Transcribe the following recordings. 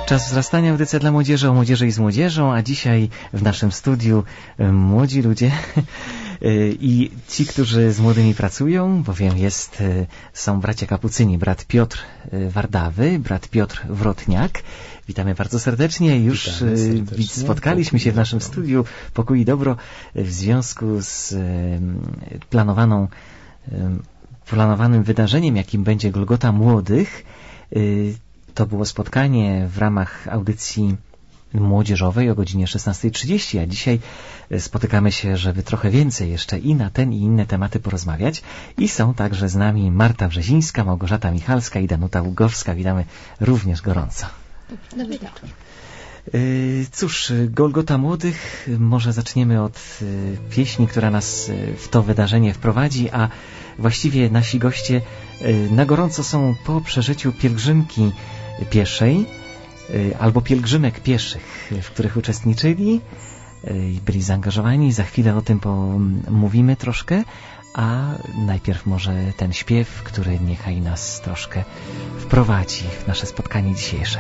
Czas wzrastania, audycja dla młodzieży, o młodzieży i z młodzieżą, a dzisiaj w naszym studiu młodzi ludzie i ci, którzy z młodymi pracują, bowiem są bracia kapucyni, brat Piotr Wardawy, brat Piotr Wrotniak. Witamy bardzo serdecznie. Już spotkaliśmy się w naszym studiu Pokój i Dobro w związku z planowanym wydarzeniem, jakim będzie Golgota Młodych. To było spotkanie w ramach audycji młodzieżowej o godzinie 16:30, a dzisiaj spotykamy się, żeby trochę więcej jeszcze i na ten i inne tematy porozmawiać. I są także z nami Marta Brzezińska, Małgorzata Michalska i Danuta Ługowska. Witamy również gorąco. Dobry wieczór. Cóż, Golgota Młodych, może zaczniemy od pieśni, która nas w to wydarzenie wprowadzi, a właściwie nasi goście na gorąco są po przeżyciu pielgrzymki pieszej albo pielgrzymek pieszych, w których uczestniczyli i byli zaangażowani. Za chwilę o tym pomówimy troszkę, a najpierw może ten śpiew, który niechaj nas troszkę wprowadzi w nasze spotkanie dzisiejsze.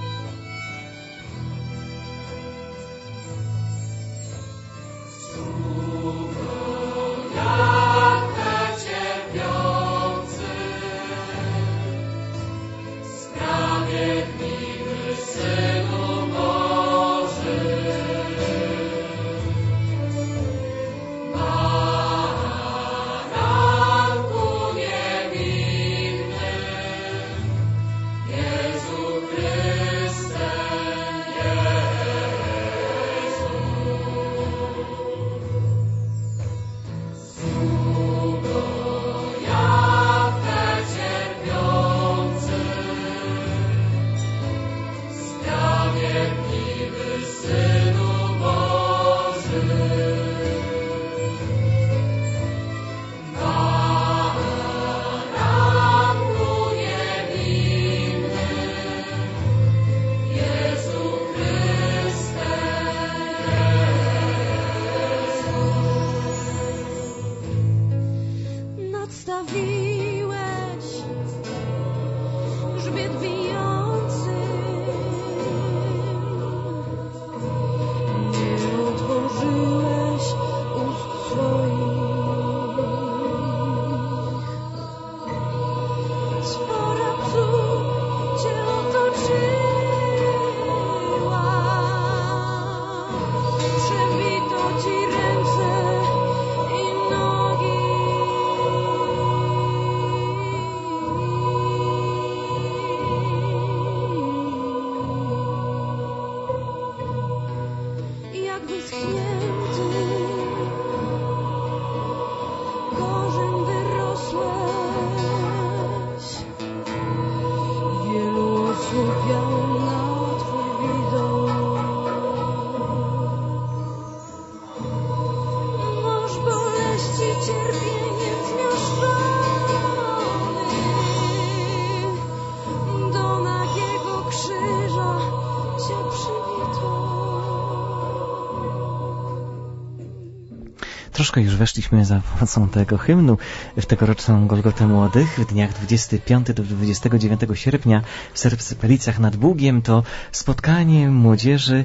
Troszkę już weszliśmy za pomocą tego hymnu w tegoroczną Golgotę Młodych w dniach 25 do 29 sierpnia w Serpelicach nad Bugiem. To spotkanie młodzieży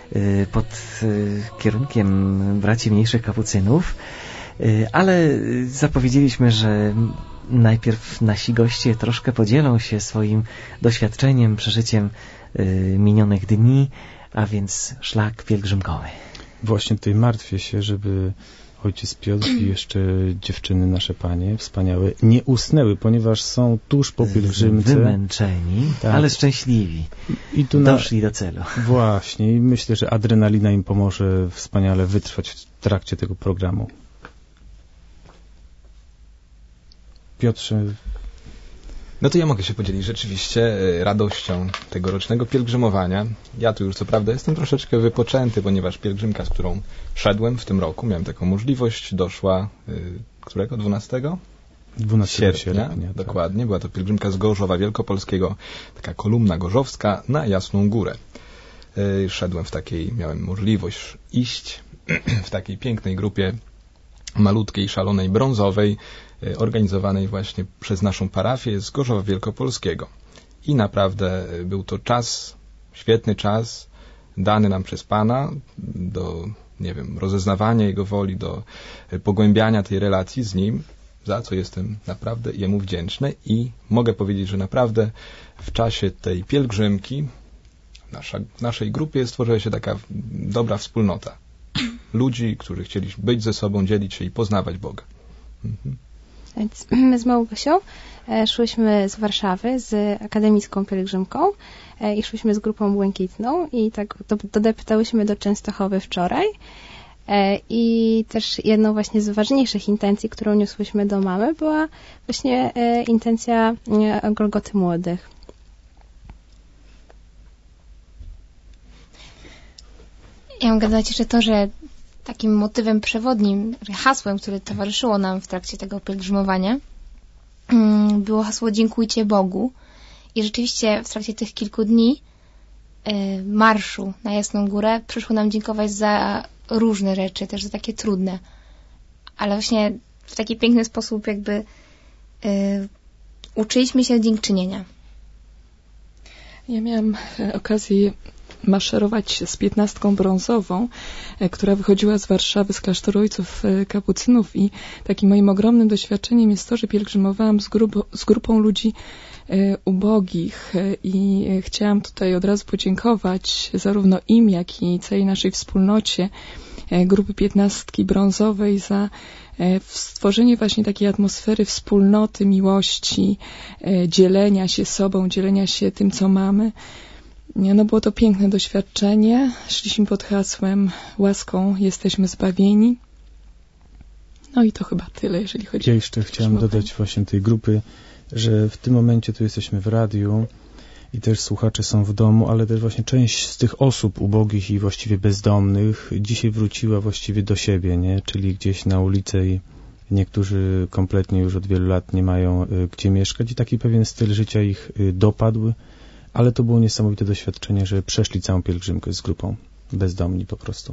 pod kierunkiem braci mniejszych kapucynów, ale zapowiedzieliśmy, że najpierw nasi goście troszkę podzielą się swoim doświadczeniem, przeżyciem minionych dni, a więc szlak pielgrzymkowy. Właśnie tutaj martwię się, żeby ojciec Piotr i jeszcze dziewczyny nasze panie wspaniałe nie usnęły, ponieważ są tuż po pielgrzymce. Wymęczeni, tak, ale szczęśliwi. I tu doszli do celu. Właśnie i myślę, że adrenalina im pomoże wspaniale wytrwać w trakcie tego programu. Piotrze... No to ja mogę się podzielić rzeczywiście radością tegorocznego pielgrzymowania. Ja tu już co prawda jestem troszeczkę wypoczęty, ponieważ pielgrzymka, z którą szedłem w tym roku, miałem taką możliwość, doszła którego? 12 sierpnia. Dokładnie. Była to pielgrzymka z Gorzowa Wielkopolskiego, taka kolumna gorzowska na Jasną Górę. Miałem możliwość iść w takiej pięknej grupie malutkiej, szalonej, brązowej, organizowanej właśnie przez naszą parafię z Gorzowa Wielkopolskiego. I naprawdę był to czas świetny czas dany nam przez Pana do, rozeznawania Jego woli, do pogłębiania tej relacji z Nim, za co jestem naprawdę Jemu wdzięczny i mogę powiedzieć, że naprawdę w czasie tej pielgrzymki w naszej grupie stworzyła się taka dobra wspólnota ludzi, którzy chcieli być ze sobą, dzielić się i poznawać Boga. Więc my z Małgosią szłyśmy z Warszawy z akademicką pielgrzymką i szłyśmy z grupą błękitną i tak dodeptałyśmy do Częstochowy wczoraj. I też jedną właśnie z ważniejszych intencji, którą niosłyśmy do mamy, była właśnie intencja Golgoty Młodych. Ja mogę dodać jeszcze to, że takim motywem przewodnim, hasłem, które towarzyszyło nam w trakcie tego pielgrzymowania, było hasło "Dziękujcie Bogu". I rzeczywiście w trakcie tych kilku dni marszu na Jasną Górę przyszło nam dziękować za różne rzeczy, też za takie trudne. Ale właśnie w taki piękny sposób jakby uczyliśmy się dziękczynienia. Ja miałam okazję maszerować z 15 brązową, która wychodziła z Warszawy, z klasztoru ojców kapucynów i takim moim ogromnym doświadczeniem jest to, że pielgrzymowałam z grupą ludzi ubogich i chciałam tutaj od razu podziękować zarówno im, jak i całej naszej wspólnocie grupy 15 brązowej za stworzenie właśnie takiej atmosfery wspólnoty, miłości, dzielenia się sobą, dzielenia się tym, co mamy. No było to piękne doświadczenie. Szliśmy pod hasłem "Łaską jesteśmy zbawieni". No i to chyba tyle, jeżeli chodzi o... Ja jeszcze chciałem dodać właśnie tej grupy, że w tym momencie tu jesteśmy w radiu i też słuchacze są w domu, ale też właśnie część z tych osób ubogich i właściwie bezdomnych dzisiaj wróciła właściwie do siebie, nie? Czyli gdzieś na ulicę i niektórzy kompletnie już od wielu lat nie mają gdzie mieszkać i taki pewien styl życia ich dopadł, ale to było niesamowite doświadczenie, że przeszli całą pielgrzymkę z grupą bezdomni po prostu.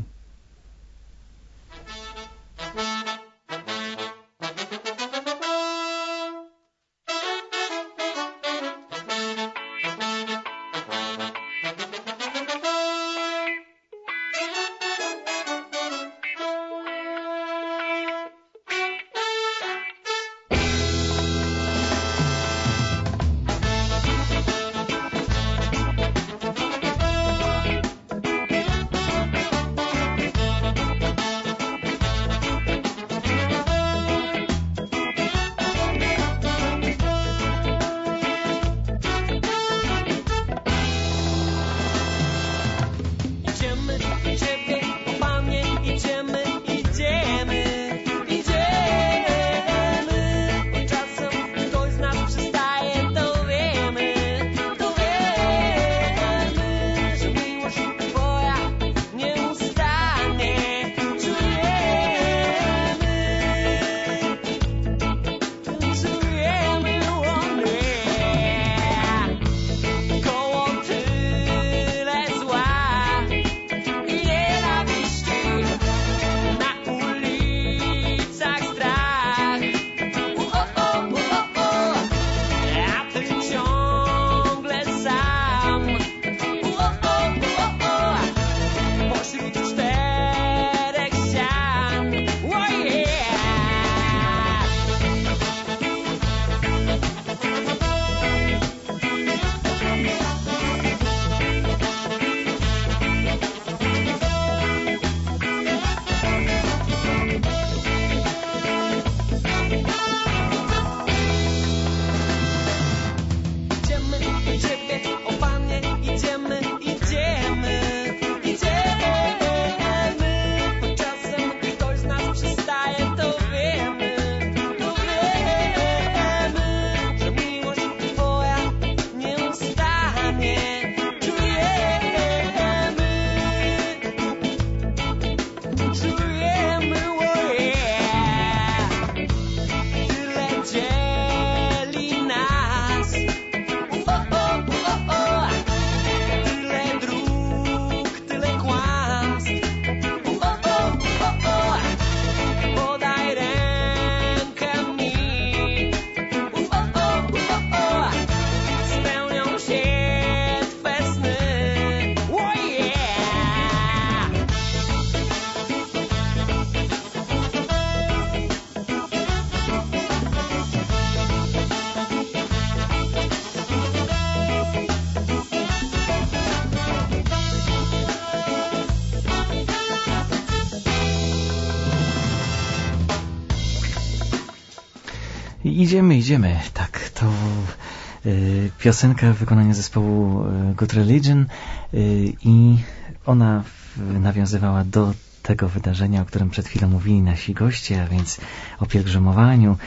Idziemy. Tak, to piosenka wykonania zespołu Good Religion i ona nawiązywała do tego wydarzenia, o którym przed chwilą mówili nasi goście, a więc o pielgrzymowaniu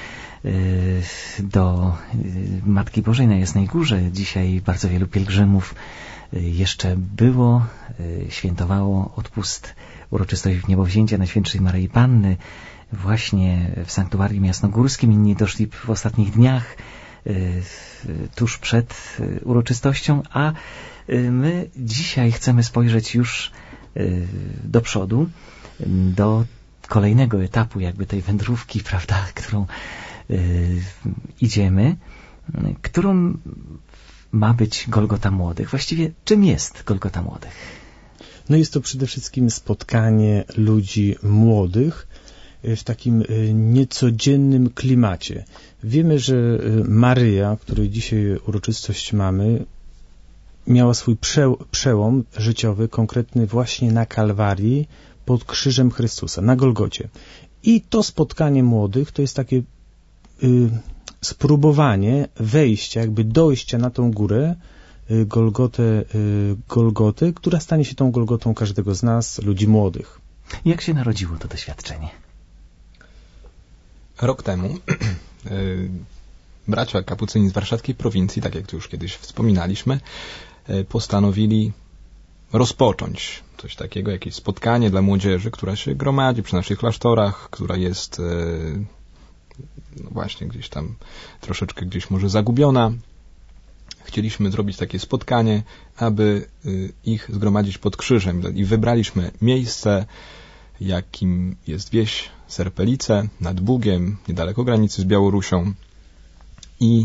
do Matki Bożej na Jasnej Górze. Dzisiaj bardzo wielu pielgrzymów jeszcze było, świętowało odpust, uroczystość Wniebowzięcia Najświętszej Maryi Panny właśnie w sanktuarium jasnogórskim. Inni doszli w ostatnich dniach, tuż przed uroczystością, a my dzisiaj chcemy spojrzeć już do przodu, do kolejnego etapu jakby tej wędrówki, prawda, którą idziemy, którą ma być Golgota Młodych. Właściwie czym jest Golgota Młodych? No jest to przede wszystkim spotkanie ludzi młodych w takim niecodziennym klimacie. Wiemy, że Maryja, której dzisiaj uroczystość mamy, miała swój przełom życiowy, konkretny właśnie na Kalwarii, pod krzyżem Chrystusa, na Golgocie. I to spotkanie młodych to jest takie spróbowanie wejścia, jakby dojścia na tą górę, Golgoty, która stanie się tą Golgotą każdego z nas, ludzi młodych. Jak się narodziło to doświadczenie? Rok temu bracia kapucyni z warszawskiej prowincji, tak jak tu już kiedyś wspominaliśmy, postanowili rozpocząć coś takiego, jakieś spotkanie dla młodzieży, która się gromadzi przy naszych klasztorach, która jest właśnie gdzieś tam troszeczkę gdzieś może zagubiona. Chcieliśmy zrobić takie spotkanie, aby ich zgromadzić pod krzyżem i wybraliśmy miejsce, jakim jest wieś Serpelice nad Bugiem, niedaleko granicy z Białorusią i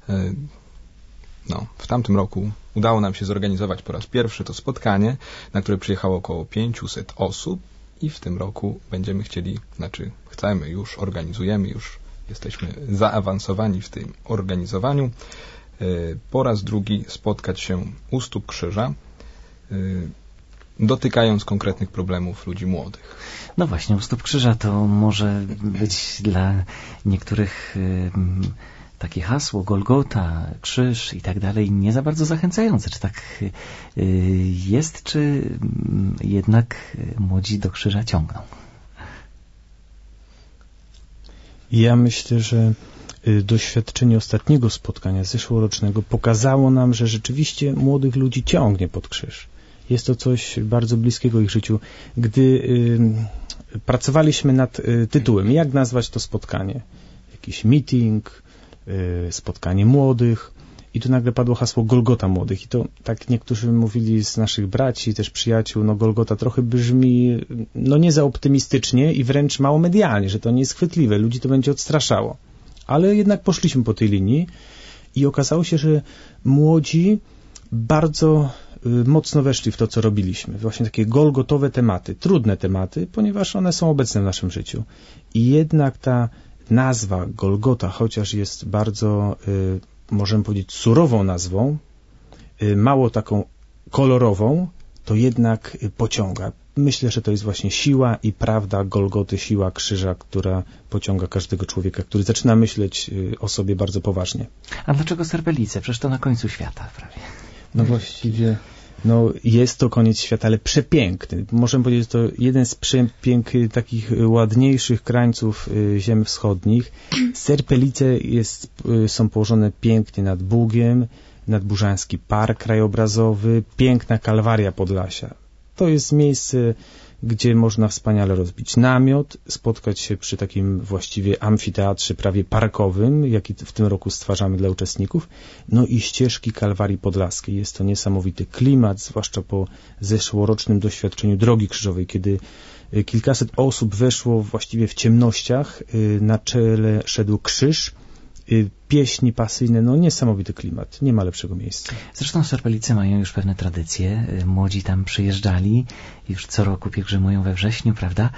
w tamtym roku udało nam się zorganizować po raz pierwszy to spotkanie, na które przyjechało około 500 osób i w tym roku będziemy chcemy już, organizujemy, już jesteśmy zaawansowani w tym organizowaniu, po raz drugi spotkać się u stóp krzyża, dotykając konkretnych problemów ludzi młodych. No właśnie, u stóp krzyża to może być dla niektórych takie hasło, Golgota, krzyż i tak dalej, nie za bardzo zachęcające. Czy tak jest, czy jednak młodzi do krzyża ciągną? Ja myślę, że doświadczenie ostatniego spotkania zeszłorocznego pokazało nam, że rzeczywiście młodych ludzi ciągnie pod krzyż. Jest to coś bardzo bliskiego ich życiu. Gdy pracowaliśmy nad tytułem, jak nazwać to spotkanie? Jakiś meeting, spotkanie młodych i tu nagle padło hasło Golgota Młodych i to tak niektórzy mówili z naszych braci, też przyjaciół, Golgota trochę brzmi nie za optymistycznie i wręcz mało medialnie, że to nie jest chwytliwe, ludzi to będzie odstraszało. Ale jednak poszliśmy po tej linii i okazało się, że młodzi bardzo mocno weszli w to, co robiliśmy. Właśnie takie golgotowe tematy, trudne tematy, ponieważ one są obecne w naszym życiu. I jednak ta nazwa Golgota, chociaż jest bardzo, możemy powiedzieć, surową nazwą, mało taką kolorową, to jednak pociąga. Myślę, że to jest właśnie siła i prawda Golgoty, siła krzyża, która pociąga każdego człowieka, który zaczyna myśleć o sobie bardzo poważnie. A dlaczego Serpelice? Przecież to na końcu świata prawie. No właściwie, jest to koniec świata, ale przepiękny. Możemy powiedzieć, że to jeden z takich ładniejszych krańców ziem wschodnich. Serpelice są położone pięknie nad Bugiem, nadburzański park krajobrazowy, piękna Kalwaria Podlasia. To jest miejsce, gdzie można wspaniale rozbić namiot, spotkać się przy takim właściwie amfiteatrze prawie parkowym, jaki w tym roku stwarzamy dla uczestników, i ścieżki Kalwarii Podlaskiej. Jest to niesamowity klimat, zwłaszcza po zeszłorocznym doświadczeniu Drogi Krzyżowej, kiedy kilkaset osób weszło właściwie w ciemnościach, na czele szedł krzyż, pieśni pasyjne, niesamowity klimat, nie ma lepszego miejsca. Zresztą Serpelice mają już pewne tradycje, młodzi tam przyjeżdżali, już co roku pielgrzymują we wrześniu, prawda?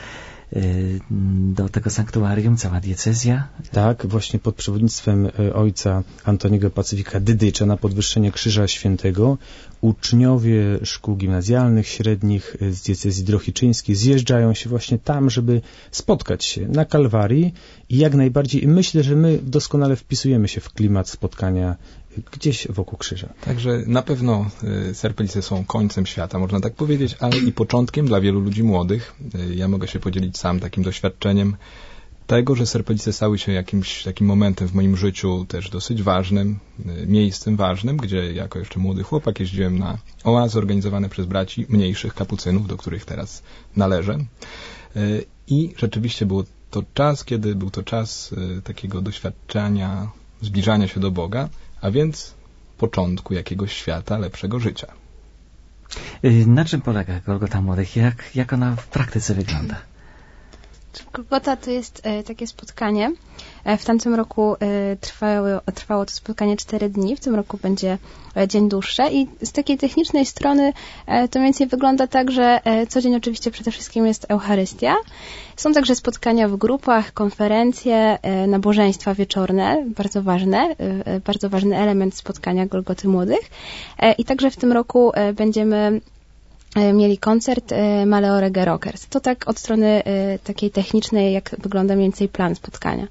do tego sanktuarium, cała diecezja. Tak, właśnie pod przewodnictwem ojca Antoniego Pacyfika Dydycza na podwyższenie Krzyża Świętego uczniowie szkół gimnazjalnych, średnich z diecezji drohiczyńskiej zjeżdżają się właśnie tam, żeby spotkać się na Kalwarii i jak najbardziej, i myślę, że my doskonale wpisujemy się w klimat spotkania gdzieś wokół krzyża. Także na pewno Serpelice są końcem świata, można tak powiedzieć, ale i początkiem dla wielu ludzi młodych. Ja mogę się podzielić sam takim doświadczeniem tego, że Serpelice stały się jakimś takim momentem w moim życiu też dosyć ważnym, miejscem ważnym, gdzie jako jeszcze młody chłopak jeździłem na oazy organizowane przez braci mniejszych kapucynów, do których teraz należę. I rzeczywiście był to czas takiego doświadczenia, zbliżania się do Boga, a więc początku jakiegoś świata, lepszego życia. Na czym polega Golgota Młodych? Jak ona w praktyce wygląda? Golgota to jest takie spotkanie. W tamtym roku trwało to spotkanie 4 dni, w tym roku będzie dzień dłuższy i z takiej technicznej strony to mniej więcej wygląda tak, że co dzień oczywiście przede wszystkim jest Eucharystia. Są także spotkania w grupach, konferencje, nabożeństwa wieczorne, bardzo ważny element spotkania Golgoty Młodych. I także w tym roku będziemy mieli koncert Male Orege Rockers. To tak od strony takiej technicznej, jak wygląda mniej więcej plan spotkania.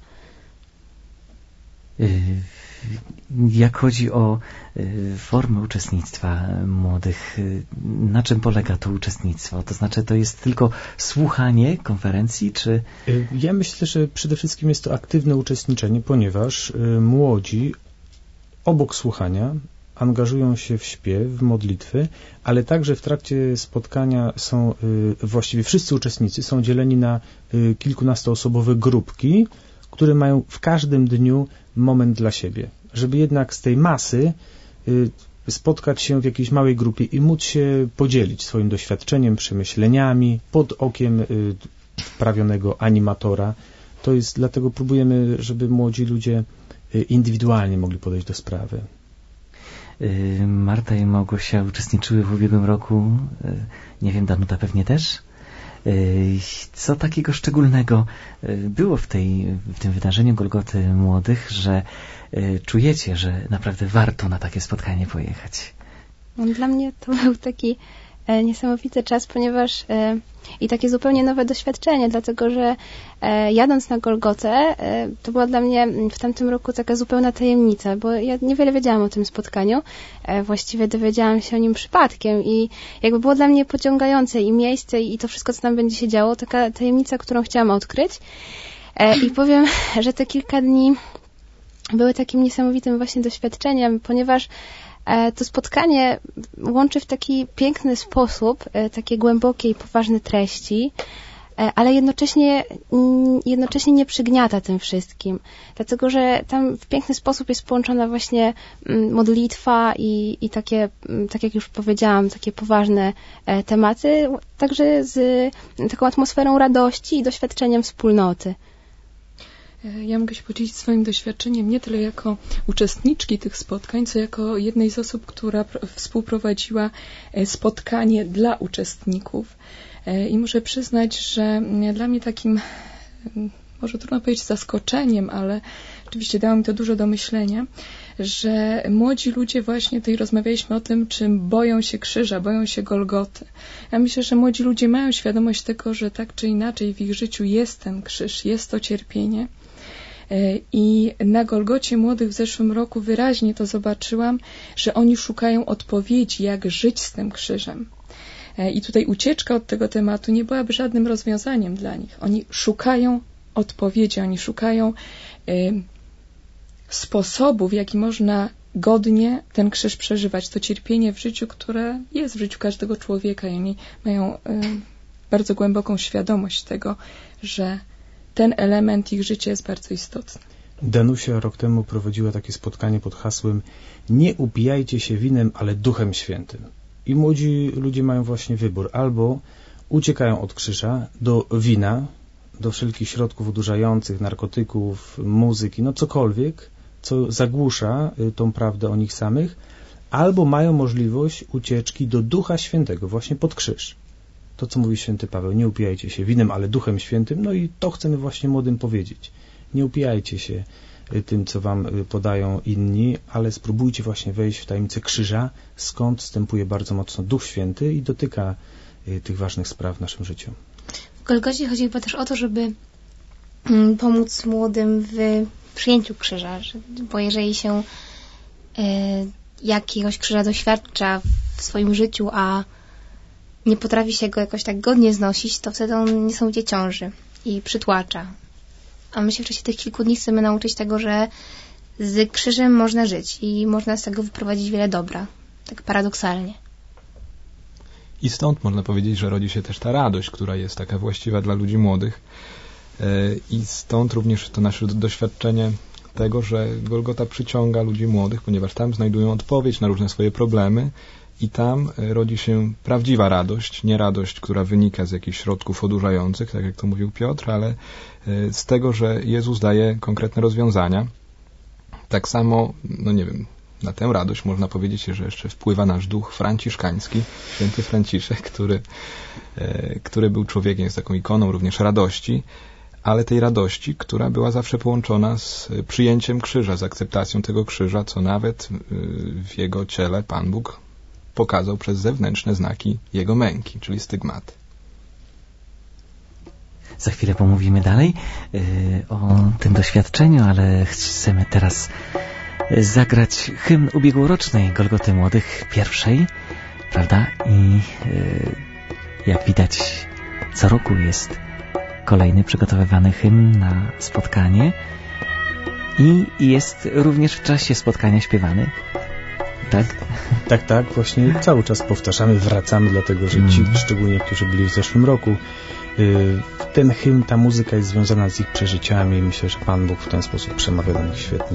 Jak chodzi o formę uczestnictwa młodych, na czym polega to uczestnictwo? To znaczy, to jest tylko słuchanie konferencji, czy... Ja myślę, że przede wszystkim jest to aktywne uczestniczenie, ponieważ młodzi obok słuchania angażują się w śpiew, w modlitwy, ale także w trakcie spotkania są właściwie wszyscy uczestnicy są dzieleni na kilkunastoosobowe grupki, które mają w każdym dniu moment dla siebie, żeby jednak z tej masy spotkać się w jakiejś małej grupie i móc się podzielić swoim doświadczeniem, przemyśleniami pod okiem wprawionego animatora. To jest, dlatego próbujemy, żeby młodzi ludzie indywidualnie mogli podejść do sprawy. Marta i Małgosia uczestniczyły w ubiegłym roku, nie wiem, Danuta pewnie też. Co takiego szczególnego było w tym wydarzeniu Golgoty Młodych, że czujecie, że naprawdę warto na takie spotkanie pojechać? Dla mnie to był taki niesamowity czas, ponieważ i takie zupełnie nowe doświadczenie, dlatego że jadąc na Golgotę, to była dla mnie w tamtym roku taka zupełna tajemnica, bo ja niewiele wiedziałam o tym spotkaniu, właściwie dowiedziałam się o nim przypadkiem i jakby było dla mnie pociągające i miejsce i to wszystko, co tam będzie się działo, taka tajemnica, którą chciałam odkryć i powiem, że te kilka dni były takim niesamowitym właśnie doświadczeniem, ponieważ to spotkanie łączy w taki piękny sposób takie głębokie i poważne treści, ale jednocześnie nie przygniata tym wszystkim, dlatego że tam w piękny sposób jest połączona właśnie modlitwa i takie, tak jak już powiedziałam, takie poważne tematy, także z taką atmosferą radości i doświadczeniem wspólnoty. Ja mogę się podzielić swoim doświadczeniem nie tyle jako uczestniczki tych spotkań, co jako jednej z osób, która współprowadziła spotkanie dla uczestników. I muszę przyznać, że dla mnie takim, może trudno powiedzieć zaskoczeniem, ale oczywiście dało mi to dużo do myślenia, że młodzi ludzie właśnie tutaj rozmawialiśmy o tym, czym boją się krzyża, boją się Golgoty. Ja myślę, że młodzi ludzie mają świadomość tego, że tak czy inaczej w ich życiu jest ten krzyż, jest to cierpienie. I na Golgocie Młodych w zeszłym roku wyraźnie to zobaczyłam, że oni szukają odpowiedzi, jak żyć z tym krzyżem. I tutaj ucieczka od tego tematu nie byłaby żadnym rozwiązaniem dla nich. Oni szukają odpowiedzi, oni szukają sposobu, w jaki można godnie ten krzyż przeżywać, to cierpienie w życiu, które jest w życiu każdego człowieka i oni mają bardzo głęboką świadomość tego, że ten element ich życia jest bardzo istotny. Danusia rok temu prowadziła takie spotkanie pod hasłem nie upijajcie się winem, ale Duchem Świętym. I młodzi ludzie mają właśnie wybór. Albo uciekają od krzyża do wina, do wszelkich środków odurzających, narkotyków, muzyki, no cokolwiek, co zagłusza tą prawdę o nich samych, albo mają możliwość ucieczki do Ducha Świętego, właśnie pod krzyż. To, co mówi święty Paweł, nie upijajcie się winem, ale Duchem Świętym. No i to chcemy właśnie młodym powiedzieć. Nie upijajcie się tym, co wam podają inni, ale spróbujcie właśnie wejść w tajemnicę krzyża, skąd wstępuje bardzo mocno Duch Święty i dotyka tych ważnych spraw w naszym życiu. W Golgocie chodzi chyba też o to, żeby pomóc młodym w przyjęciu krzyża, bo jeżeli się jakiegoś krzyża doświadcza w swoim życiu, a nie potrafi się go jakoś tak godnie znosić, to wtedy on niesamowicie ciąży i przytłacza. A my się w czasie tych kilku dni chcemy nauczyć tego, że z krzyżem można żyć i można z tego wyprowadzić wiele dobra. Tak paradoksalnie. I stąd można powiedzieć, że rodzi się też ta radość, która jest taka właściwa dla ludzi młodych. I stąd również to nasze doświadczenie tego, że Golgota przyciąga ludzi młodych, ponieważ tam znajdują odpowiedź na różne swoje problemy i tam rodzi się prawdziwa radość, nie radość, która wynika z jakichś środków odurzających, tak jak to mówił Piotr, ale z tego, że Jezus daje konkretne rozwiązania. Tak samo, no nie wiem, na tę radość można powiedzieć, że jeszcze wpływa nasz duch franciszkański, święty Franciszek, który był człowiekiem, jest taką ikoną również radości, ale tej radości, która była zawsze połączona z przyjęciem krzyża, z akceptacją tego krzyża, co nawet w jego ciele Pan Bóg pokazał przez zewnętrzne znaki jego męki, czyli stygmaty. Za chwilę pomówimy dalej o tym doświadczeniu, ale chcemy teraz zagrać hymn ubiegłorocznej Golgoty Młodych, pierwszej, prawda? I jak widać, co roku jest kolejny przygotowywany hymn na spotkanie i jest również w czasie spotkania śpiewany. Tak? Tak, właśnie cały czas powtarzamy, wracamy, dlatego że ci, szczególnie którzy byli w zeszłym roku, ten hymn, ta muzyka jest związana z ich przeżyciami i myślę, że Pan Bóg w ten sposób przemawia do nich świetnie.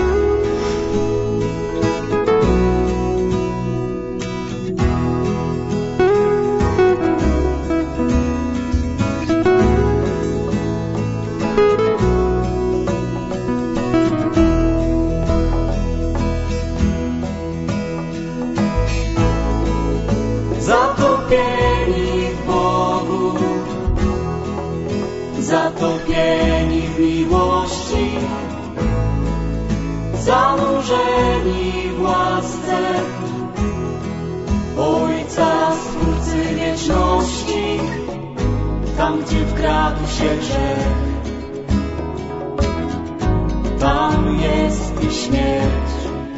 Zatopieni w miłości, zanurzeni w łasce Ojca, Stwórcy wieczności, tam gdzie wkradł się grzech, tam jest i śmierć,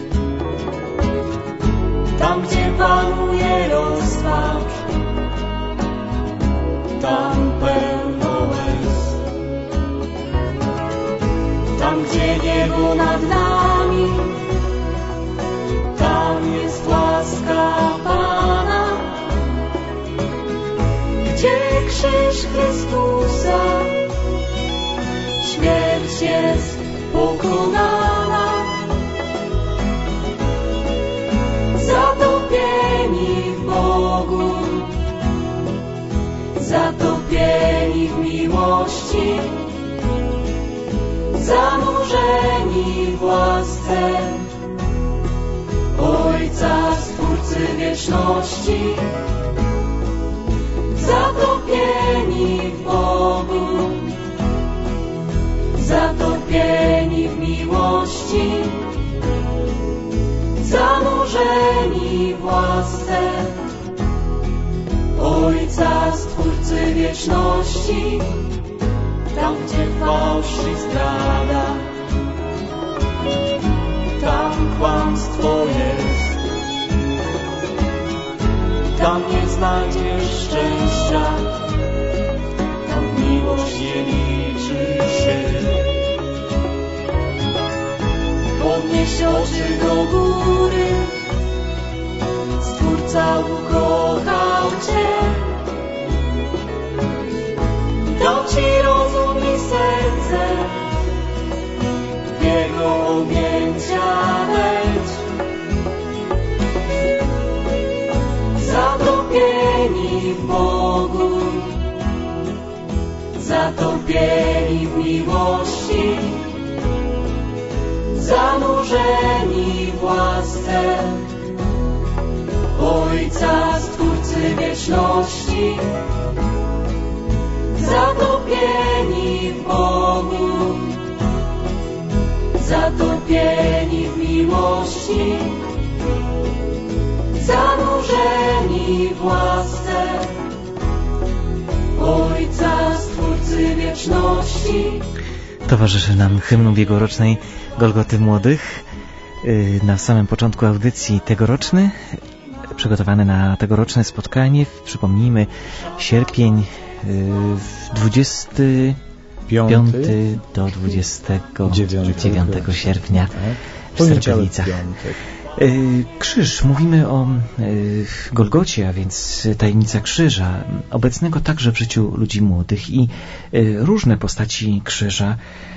tam gdzie panuje rozpacz, tam pełno łez. Tam, gdzie niebo nad nami, tam jest łaska Pana. Gdzie krzyż Chrystusa, śmierć jest pokonana. Zatopieni w Bogu, zatopieni w miłości, zanurzeni w łasce Ojca, Stwórcy wieczności, zatopieni w Bogu, zatopieni w miłości, zanurzeni w łasce Ojca, Stwórcy wieczności. Tam, gdzie fałsz i zdrada, tam kłamstwo jest. Tam nie znajdziesz szczęścia, tam miłość nie liczy się. Podnieś oczy do góry, Stwórca ukochał Cię. Dał Ci rozum i serce, w Jego objęcia wejdź. Zatopieni w Bogu, zatopieni w miłości, zanurzeni w łasce Ojca, Stwórcy wieczności, miłości, zatopieni w Bogu, zatopieni w miłości, zanurzeni w łasce Ojca, Stwórcy wieczności. Towarzyszy nam hymn ubiegłorocznej Golgoty Młodych. Na samym początku audycji tegoroczny, przygotowany na tegoroczne spotkanie, przypomnijmy, sierpień 25 do 29 sierpnia w Serpelicach. Krzyż, mówimy o Golgocie, a więc tajemnica krzyża, obecnego także w życiu ludzi młodych, i różne postaci krzyża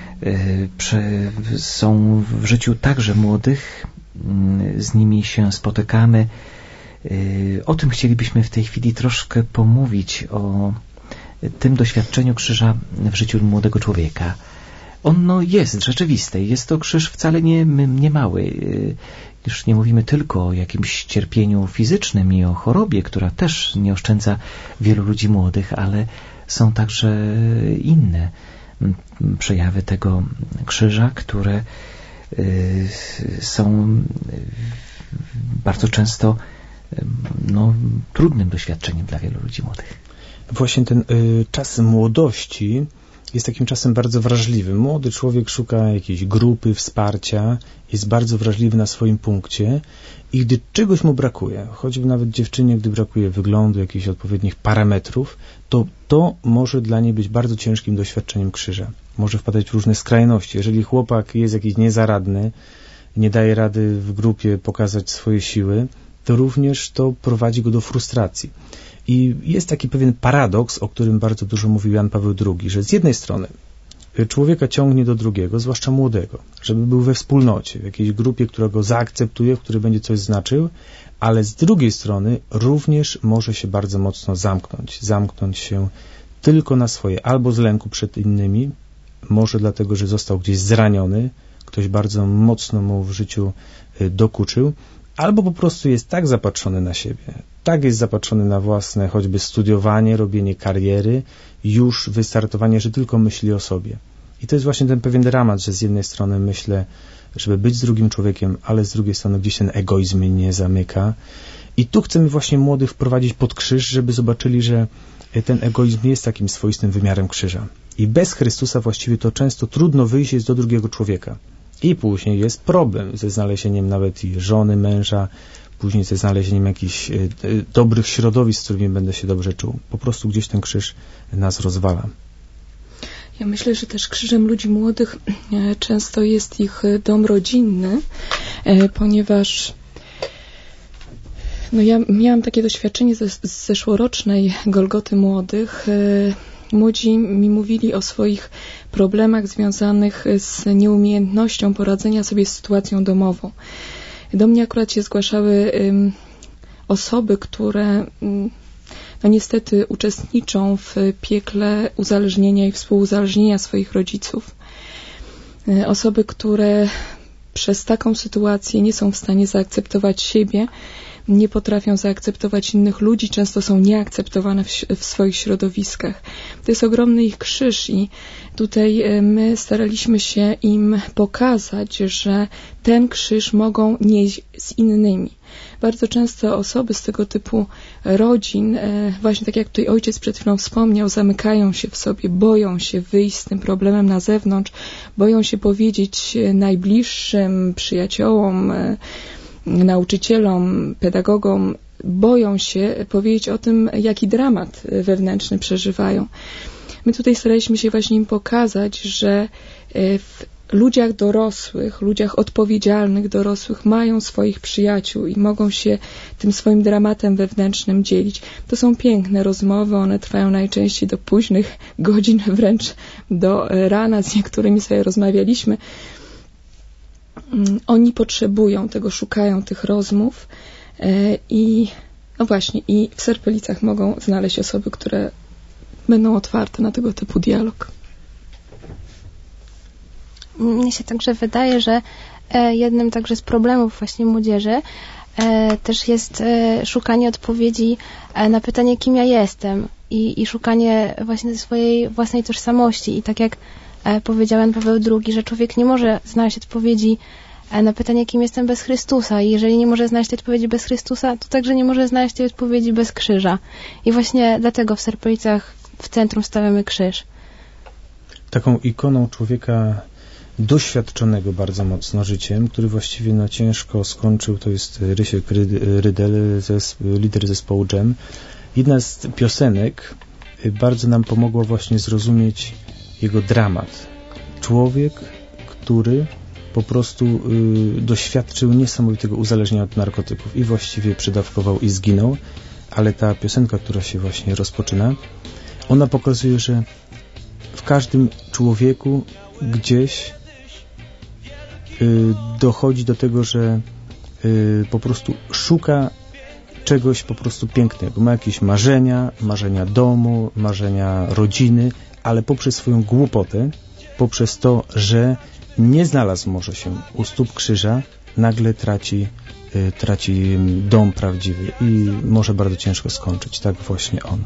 są w życiu także młodych, z nimi się spotykamy. O tym chcielibyśmy w tej chwili troszkę pomówić, o tym doświadczeniu krzyża w życiu młodego człowieka. Ono jest rzeczywiste, jest to krzyż wcale nie mały. Już nie mówimy tylko o jakimś cierpieniu fizycznym i o chorobie, która też nie oszczędza wielu ludzi młodych, ale są także inne przejawy tego krzyża, które są bardzo często trudnym doświadczeniem dla wielu ludzi młodych. Właśnie ten czas młodości jest takim czasem bardzo wrażliwym. Młody człowiek szuka jakiejś grupy, wsparcia, jest bardzo wrażliwy na swoim punkcie i gdy czegoś mu brakuje, choćby nawet dziewczynie, gdy brakuje wyglądu, jakichś odpowiednich parametrów, to może dla niej być bardzo ciężkim doświadczeniem krzyża. Może wpadać w różne skrajności. Jeżeli chłopak jest jakiś niezaradny, nie daje rady w grupie pokazać swoje siły, to również to prowadzi go do frustracji. I jest taki pewien paradoks, o którym bardzo dużo mówił Jan Paweł II, że z jednej strony człowieka ciągnie do drugiego, zwłaszcza młodego, żeby był we wspólnocie, w jakiejś grupie, która go zaakceptuje, w której będzie coś znaczył, ale z drugiej strony również może się bardzo mocno zamknąć się tylko na swoje, albo z lęku przed innymi, może dlatego, że został gdzieś zraniony, ktoś bardzo mocno mu w życiu dokuczył, albo po prostu jest tak zapatrzony na siebie, tak jest zapatrzony na własne choćby studiowanie, robienie kariery, już wystartowanie, że tylko myśli o sobie. I to jest właśnie ten pewien dramat, że z jednej strony myślę, żeby być z drugim człowiekiem, ale z drugiej strony gdzieś ten egoizm mnie zamyka. I tu chcemy właśnie młodych wprowadzić pod krzyż, żeby zobaczyli, że ten egoizm nie jest takim swoistym wymiarem krzyża. I bez Chrystusa właściwie to często trudno wyjść jest do drugiego człowieka. I później jest problem ze znalezieniem nawet i żony, męża, później ze znalezieniem jakichś dobrych środowisk, z którymi będę się dobrze czuł. Po prostu gdzieś ten krzyż nas rozwala. Ja myślę, że też krzyżem ludzi młodych często jest ich dom rodzinny, ponieważ ja miałam takie doświadczenie z zeszłorocznej Golgoty Młodych. Młodzi mi mówili o swoich problemach związanych z nieumiejętnością poradzenia sobie z sytuacją domową. Do mnie akurat się zgłaszały osoby, które niestety uczestniczą w piekle uzależnienia i współuzależnienia swoich rodziców. Osoby, które przez taką sytuację nie są w stanie zaakceptować siebie, nie potrafią zaakceptować innych ludzi, często są nieakceptowane w swoich środowiskach. To jest ogromny ich krzyż i tutaj my staraliśmy się im pokazać, że ten krzyż mogą nieść z innymi. Bardzo często osoby z tego typu rodzin, właśnie tak jak tutaj ojciec przed chwilą wspomniał, zamykają się w sobie, boją się wyjść z tym problemem na zewnątrz, boją się powiedzieć najbliższym, przyjaciołom, nauczycielom, pedagogom, boją się powiedzieć o tym, jaki dramat wewnętrzny przeżywają. My tutaj staraliśmy się właśnie im pokazać, że w ludziach dorosłych, ludziach odpowiedzialnych dorosłych mają swoich przyjaciół i mogą się tym swoim dramatem wewnętrznym dzielić. To są piękne rozmowy, one trwają najczęściej do późnych godzin, wręcz do rana, z niektórymi sobie rozmawialiśmy. Oni potrzebują tego, szukają tych rozmów i i w Serpelicach mogą znaleźć osoby, które będą otwarte na tego typu dialog. Mnie się także wydaje, że jednym także z problemów właśnie młodzieży też jest szukanie odpowiedzi na pytanie, kim ja jestem i szukanie właśnie swojej własnej tożsamości. I tak jak powiedział Jan Paweł II, że człowiek nie może znaleźć odpowiedzi na pytanie, kim jestem bez Chrystusa. I jeżeli nie może znaleźć tej odpowiedzi bez Chrystusa, to także nie może znaleźć tej odpowiedzi bez krzyża. I właśnie dlatego w Serpolicach w centrum stawiamy krzyż. Taką ikoną człowieka doświadczonego bardzo mocno życiem, który właściwie ciężko skończył, to jest Rysiek Rydel, lider zespołu Dżem. Jedna z piosenek bardzo nam pomogła właśnie zrozumieć jego dramat. Człowiek, który po prostu doświadczył niesamowitego uzależnienia od narkotyków i właściwie przedawkował i zginął, ale ta piosenka, która się właśnie rozpoczyna, ona pokazuje, że w każdym człowieku gdzieś dochodzi do tego, że po prostu szuka czegoś po prostu pięknego. Ma jakieś marzenia domu, marzenia rodziny, ale poprzez swoją głupotę, poprzez to, że nie znalazł może się u stóp krzyża, nagle traci dom prawdziwy i może bardzo ciężko skończyć. Tak właśnie on.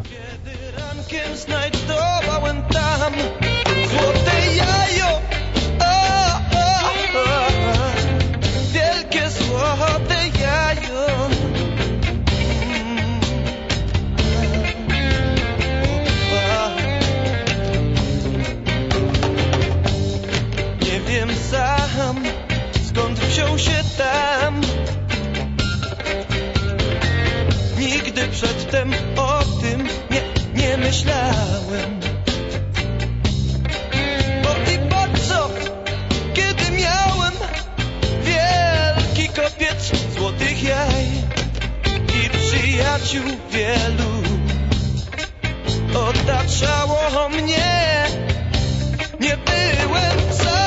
Skąd wziął się tam? Nigdy przedtem o tym nie myślałem. Bo i po co, kiedy miałem wielki kopiec złotych jaj i przyjaciół wielu otaczało mnie, nie byłem sam.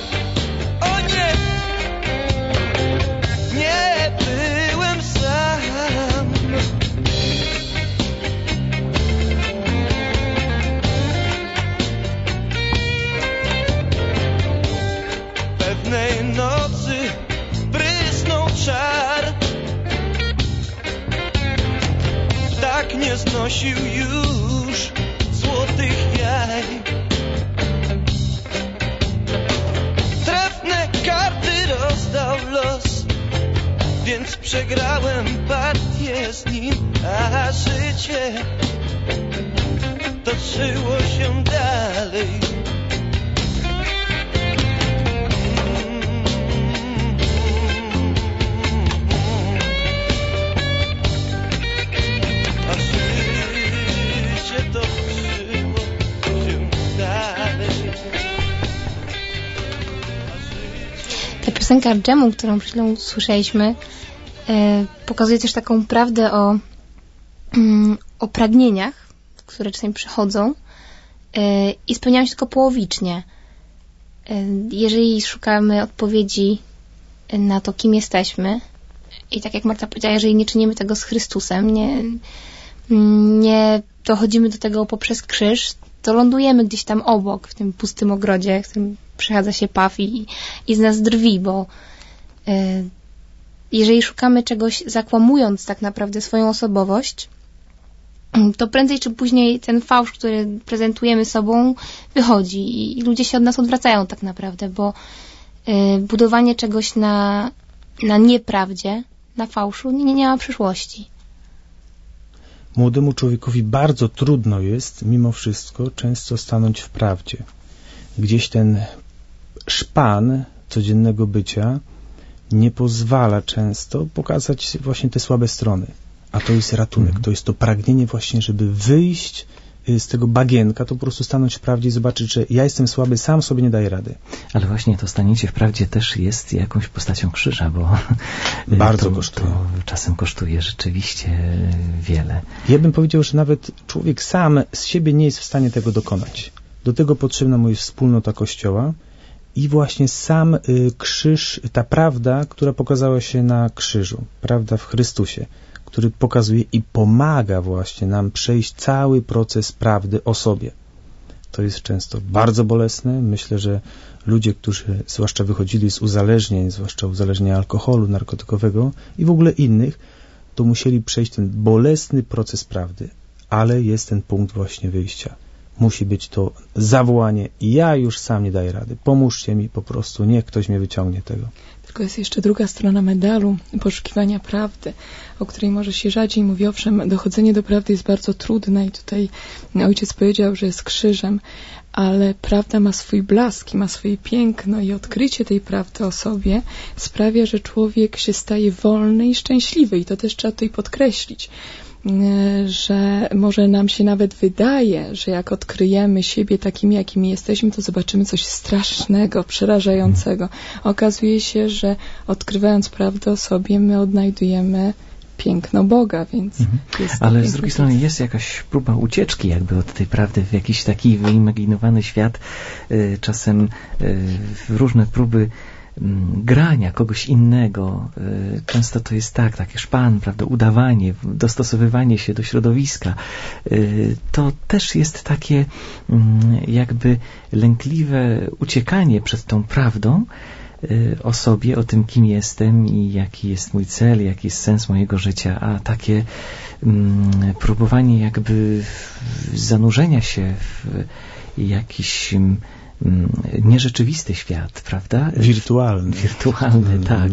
Nocy prysnął czar, tak nie znosił już złotych jaj. Trafne karty rozdał los, więc przegrałem partię z nim, a życie toczyło się dalej. Piosenka Dżemu, którą przed chwilą słyszeliśmy, pokazuje też taką prawdę o pragnieniach, które czasami przychodzą i spełniają się tylko połowicznie. Jeżeli szukamy odpowiedzi na to, kim jesteśmy, i tak jak Marta powiedziała, jeżeli nie czynimy tego z Chrystusem, nie dochodzimy do tego poprzez krzyż, to lądujemy gdzieś tam obok, w tym pustym ogrodzie, w którym przechadza się paw i z nas drwi, bo jeżeli szukamy czegoś, zakłamując tak naprawdę swoją osobowość, to prędzej czy później ten fałsz, który prezentujemy sobą, wychodzi i ludzie się od nas odwracają tak naprawdę, bo budowanie czegoś na nieprawdzie, na fałszu nie ma przyszłości. Młodemu człowiekowi bardzo trudno jest, mimo wszystko, często stanąć w prawdzie. Gdzieś ten szpan codziennego bycia nie pozwala często pokazać właśnie te słabe strony. A to jest ratunek, to jest to pragnienie właśnie, żeby wyjść z tego bagienka, to po prostu stanąć w prawdzie i zobaczyć, że ja jestem słaby, sam sobie nie daję rady. Ale właśnie to staniecie w prawdzie też jest jakąś postacią krzyża, bo bardzo kosztuje. To czasem kosztuje rzeczywiście wiele. Ja bym powiedział, że nawet człowiek sam z siebie nie jest w stanie tego dokonać. Do tego potrzebna mu jest wspólnota Kościoła i właśnie sam krzyż, ta prawda, która pokazała się na krzyżu, prawda w Chrystusie, który pokazuje i pomaga właśnie nam przejść cały proces prawdy o sobie. To jest często bardzo bolesne. Myślę, że ludzie, którzy zwłaszcza wychodzili z uzależnień, zwłaszcza uzależnienia alkoholu, narkotykowego i w ogóle innych, to musieli przejść ten bolesny proces prawdy. Ale jest ten punkt właśnie wyjścia. Musi być to zawołanie: ja już sam nie daję rady. Pomóżcie mi po prostu, niech ktoś mnie wyciągnie tego. Tylko jest jeszcze druga strona medalu, poszukiwania prawdy, o której może się rzadziej mówi. Owszem, dochodzenie do prawdy jest bardzo trudne i tutaj ojciec powiedział, że jest krzyżem, ale prawda ma swój blask, ma swoje piękno i odkrycie tej prawdy o sobie sprawia, że człowiek się staje wolny i szczęśliwy i to też trzeba tutaj podkreślić, że może nam się nawet wydaje, że jak odkryjemy siebie takimi, jakimi jesteśmy, to zobaczymy coś strasznego, przerażającego. Okazuje się, że odkrywając prawdę o sobie, my odnajdujemy piękno Boga, więc jest to. Ale z drugiej strony jest jakaś próba ucieczki jakby od tej prawdy w jakiś taki wyimaginowany świat, czasem różne próby grania kogoś innego. Często to jest taki szpan, prawda, udawanie, dostosowywanie się do środowiska. To też jest takie jakby lękliwe uciekanie przed tą prawdą o sobie, o tym, kim jestem i jaki jest mój cel, jaki jest sens mojego życia, a takie próbowanie jakby zanurzenia się w jakiś nierzeczywisty świat, prawda? Wirtualny. Wirtualny, tak.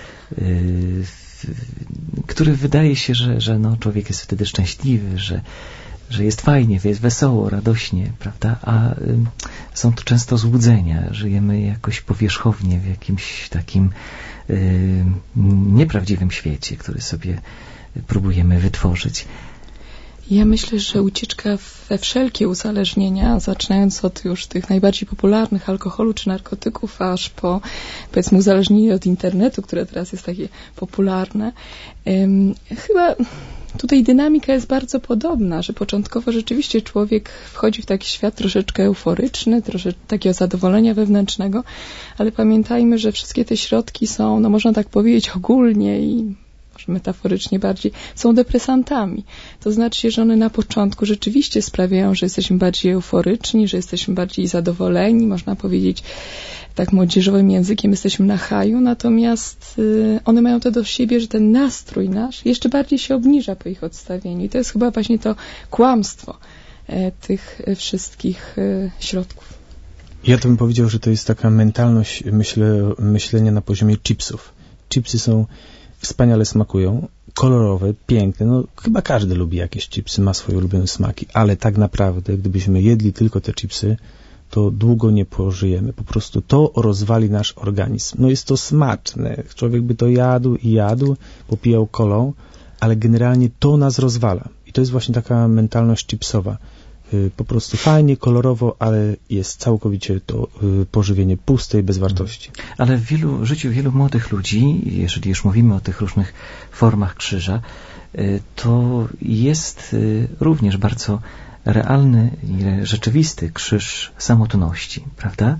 Który wydaje się, że no, człowiek jest wtedy szczęśliwy, że jest fajnie, jest wesoło, radośnie, prawda? A są to często złudzenia. Żyjemy jakoś powierzchownie w jakimś takim nieprawdziwym świecie, który sobie próbujemy wytworzyć. Ja myślę, że ucieczka we wszelkie uzależnienia, zaczynając od już tych najbardziej popularnych, alkoholu czy narkotyków, aż po, powiedzmy, uzależnienie od internetu, które teraz jest takie popularne, chyba tutaj dynamika jest bardzo podobna, że początkowo rzeczywiście człowiek wchodzi w taki świat troszeczkę euforyczny, troszeczkę takiego zadowolenia wewnętrznego, ale pamiętajmy, że wszystkie te środki są, no można tak powiedzieć ogólnie i metaforycznie bardziej, są depresantami. To znaczy, że one na początku rzeczywiście sprawiają, że jesteśmy bardziej euforyczni, że jesteśmy bardziej zadowoleni, można powiedzieć tak młodzieżowym językiem, jesteśmy na haju, natomiast one mają to do siebie, że ten nastrój nasz jeszcze bardziej się obniża po ich odstawieniu. I to jest chyba właśnie to kłamstwo tych wszystkich środków. Ja to bym powiedział, że to jest taka mentalność myślenia na poziomie chipsów. Chipsy są wspaniale smakują, kolorowe, piękne. No, chyba każdy lubi jakieś chipsy, ma swoje ulubione smaki, ale tak naprawdę, gdybyśmy jedli tylko te chipsy, to długo nie pożyjemy. Po prostu to rozwali nasz organizm. No jest to smaczne. Człowiek by to jadł i jadł, popijał kolą, ale generalnie to nas rozwala. I to jest właśnie taka mentalność chipsowa. Po prostu fajnie, kolorowo, ale jest całkowicie to pożywienie puste i bez wartości. Ale w życiu wielu młodych ludzi, jeżeli już mówimy o tych różnych formach krzyża, to jest również bardzo realny i rzeczywisty krzyż samotności, prawda?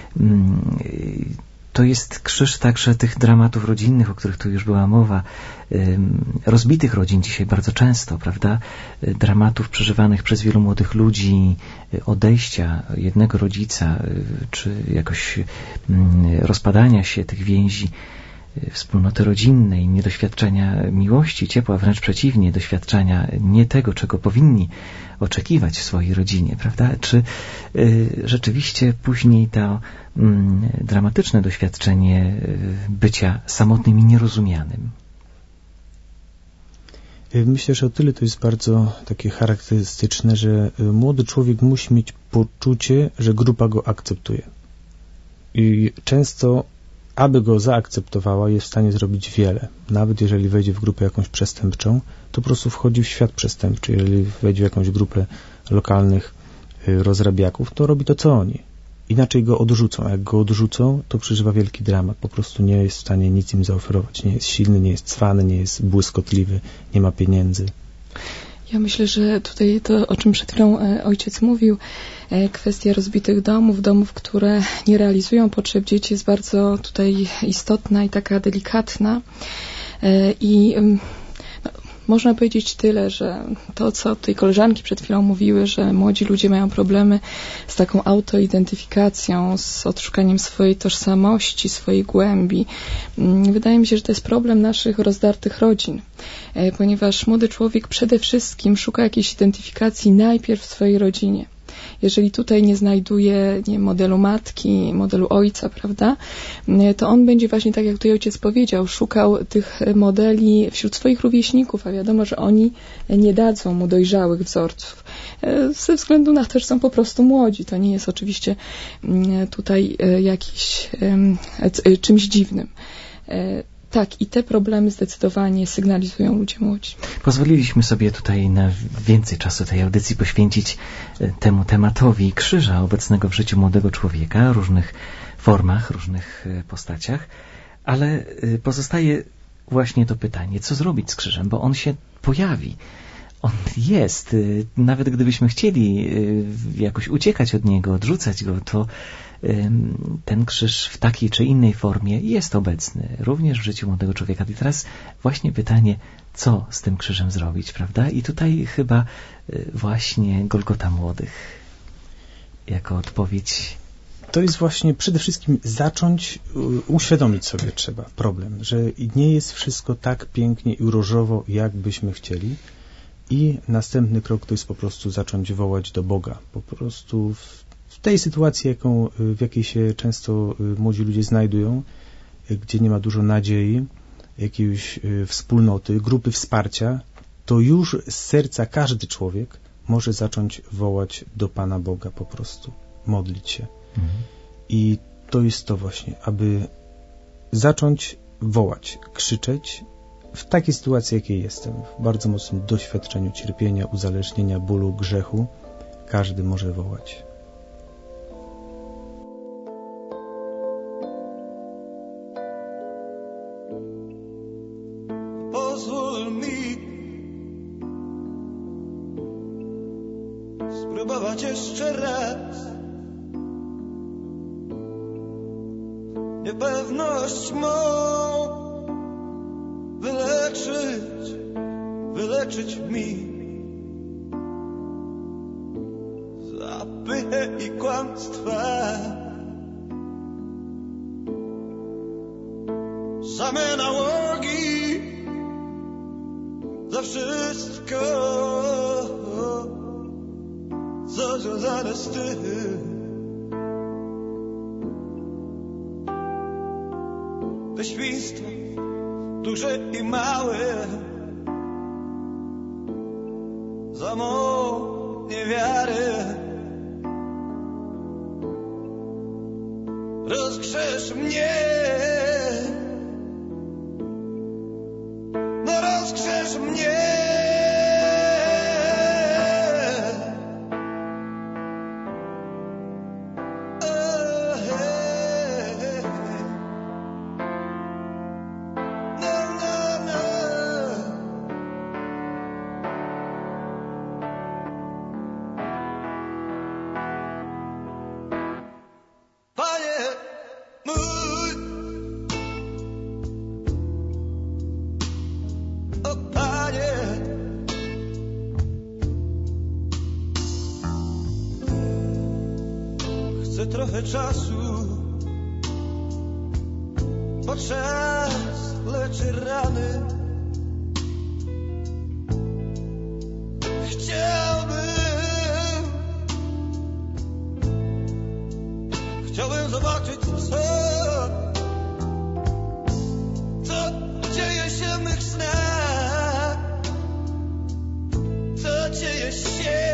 To jest krzyż także tych dramatów rodzinnych, o których tu już była mowa, rozbitych rodzin dzisiaj bardzo często, prawda? Dramatów przeżywanych przez wielu młodych ludzi, odejścia jednego rodzica, czy jakoś rozpadania się tych więzi wspólnoty rodzinnej, niedoświadczenia miłości, ciepła, wręcz przeciwnie, doświadczania nie tego, czego powinni oczekiwać w swojej rodzinie, prawda? Czy rzeczywiście później to dramatyczne doświadczenie bycia samotnym i nierozumianym? Myślę, że o tyle to jest bardzo takie charakterystyczne, że młody człowiek musi mieć poczucie, że grupa go akceptuje. I często, aby go zaakceptowała, jest w stanie zrobić wiele. Nawet jeżeli wejdzie w grupę jakąś przestępczą, to po prostu wchodzi w świat przestępczy. Jeżeli wejdzie w jakąś grupę lokalnych rozrabiaków, to robi to, co oni. Inaczej go odrzucą. A jak go odrzucą, to przeżywa wielki dramat. Po prostu nie jest w stanie nic im zaoferować. Nie jest silny, nie jest cwany, nie jest błyskotliwy, nie ma pieniędzy. Ja myślę, że tutaj to, o czym przed chwilą ojciec mówił, kwestia rozbitych domów, które nie realizują potrzeb dzieci, jest bardzo tutaj istotna i taka delikatna. I można powiedzieć tyle, że to, co tutaj koleżanki przed chwilą mówiły, że młodzi ludzie mają problemy z taką autoidentyfikacją, z odszukaniem swojej tożsamości, swojej głębi. Wydaje mi się, że to jest problem naszych rozdartych rodzin, ponieważ młody człowiek przede wszystkim szuka jakiejś identyfikacji najpierw w swojej rodzinie. Jeżeli tutaj nie znajduje modelu matki, modelu ojca, prawda, to on będzie właśnie, tak jak tutaj ojciec powiedział, szukał tych modeli wśród swoich rówieśników, a wiadomo, że oni nie dadzą mu dojrzałych wzorców. Ze względu na to, że są po prostu młodzi. To nie jest oczywiście tutaj jakiś czymś dziwnym. Tak, i te problemy zdecydowanie sygnalizują ludzie młodzi. Pozwoliliśmy sobie tutaj na więcej czasu tej audycji poświęcić temu tematowi krzyża obecnego w życiu młodego człowieka, różnych formach, różnych postaciach, ale pozostaje właśnie to pytanie, co zrobić z krzyżem, bo on się pojawi. On jest. Nawet gdybyśmy chcieli jakoś uciekać od niego, odrzucać go, to ten krzyż w takiej czy innej formie jest obecny również w życiu młodego człowieka. I teraz właśnie pytanie, co z tym krzyżem zrobić, prawda? I tutaj chyba właśnie Golgota Młodych jako odpowiedź. To jest właśnie przede wszystkim zacząć uświadomić sobie trzeba problem, że nie jest wszystko tak pięknie i różowo, jak byśmy chcieli. I następny krok to jest po prostu zacząć wołać do Boga. Po prostu w tej sytuacji, w jakiej się często młodzi ludzie znajdują, gdzie nie ma dużo nadziei, jakiejś wspólnoty, grupy wsparcia, to już z serca każdy człowiek może zacząć wołać do Pana Boga po prostu, modlić się. I to jest to właśnie, aby zacząć wołać, krzyczeć w takiej sytuacji, jakiej jestem, w bardzo mocnym doświadczeniu cierpienia, uzależnienia, bólu, grzechu, każdy może wołać. Pozwól mi spróbować jeszcze raz. Niepewność mą wyleczyć mi zapychę i kłamstwa, same nałogi za wszystko, co związane z tym. Te świństwo duże i małe, za mą niewiarę rozgrzesz mnie, no rozgrzesz mnie. Trochę czasu, bo czas leczy rany. Chciałbym zobaczyć, co dzieje się w mych snach, co dzieje się.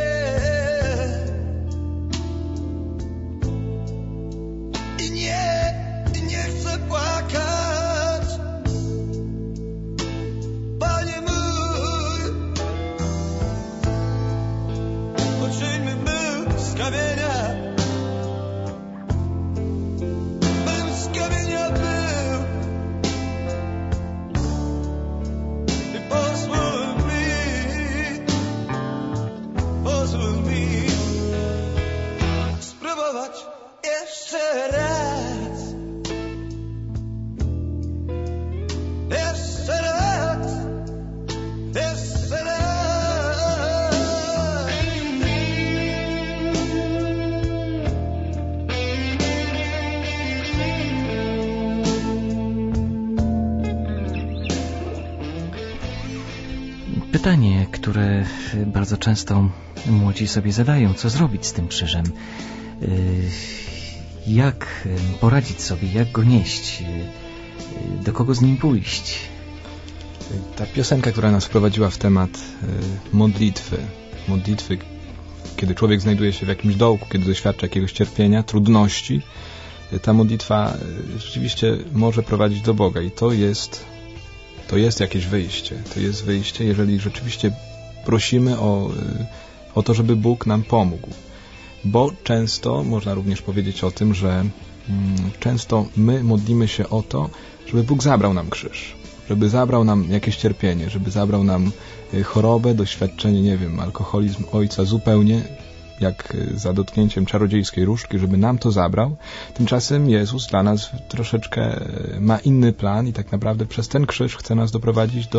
Nie chcę płakać, Panie mój. Uczyńmy był z kamienia, bym z kamienia był. I pozwól mi spróbować jeszcze raz. Jeszcze raz, pytanie, które bardzo często młodzi sobie zadają. Co zrobić z tym krzyżem? Jak poradzić sobie? Jak go nieść? Do kogo z nim pójść? Ta piosenka, która nas wprowadziła w temat modlitwy, kiedy człowiek znajduje się w jakimś dołku, kiedy doświadcza jakiegoś cierpienia, trudności, ta modlitwa rzeczywiście może prowadzić do Boga i to jest jakieś wyjście. To jest wyjście, jeżeli rzeczywiście prosimy o to, żeby Bóg nam pomógł. Bo często można również powiedzieć o tym, że często my modlimy się o to, żeby Bóg zabrał nam krzyż, żeby zabrał nam jakieś cierpienie, żeby zabrał nam chorobę, doświadczenie, nie wiem, alkoholizm ojca zupełnie jak za dotknięciem czarodziejskiej różdżki, żeby nam to zabrał. Tymczasem Jezus dla nas troszeczkę ma inny plan i tak naprawdę przez ten krzyż chce nas doprowadzić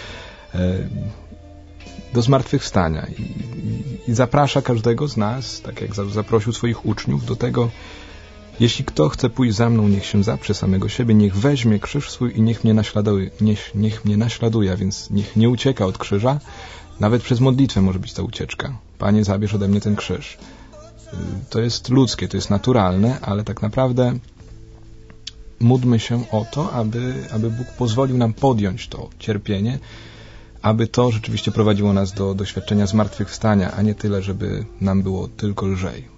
do zmartwychwstania i zaprasza każdego z nas, tak jak zaprosił swoich uczniów, do tego, jeśli kto chce pójść za mną, niech się zaprze samego siebie, niech weźmie krzyż swój i niech mnie naśladuje, a więc niech nie ucieka od krzyża. Nawet przez modlitwę może być ta ucieczka. Panie, zabierz ode mnie ten krzyż. To jest ludzkie, to jest naturalne, ale tak naprawdę módlmy się o to, aby Bóg pozwolił nam podjąć to cierpienie, aby to rzeczywiście prowadziło nas do doświadczenia zmartwychwstania, a nie tyle, żeby nam było tylko lżej.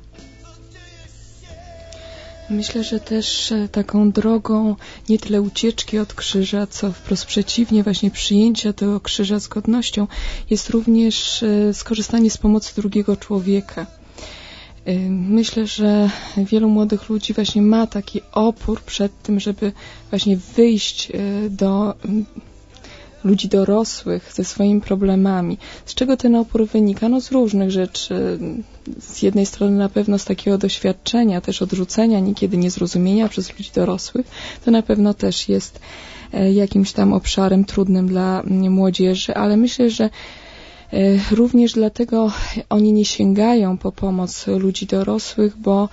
Myślę, że też taką drogą nie tyle ucieczki od krzyża, co wprost przeciwnie, właśnie przyjęcia tego krzyża z godnością, jest również skorzystanie z pomocy drugiego człowieka. Myślę, że wielu młodych ludzi właśnie ma taki opór przed tym, żeby właśnie wyjść do ludzi dorosłych ze swoimi problemami. Z czego ten opór wynika? No z różnych rzeczy. Z jednej strony na pewno z takiego doświadczenia, też odrzucenia, niekiedy niezrozumienia przez ludzi dorosłych. To na pewno też jest jakimś tam obszarem trudnym dla młodzieży, ale myślę, że również dlatego oni nie sięgają po pomoc ludzi dorosłych, bo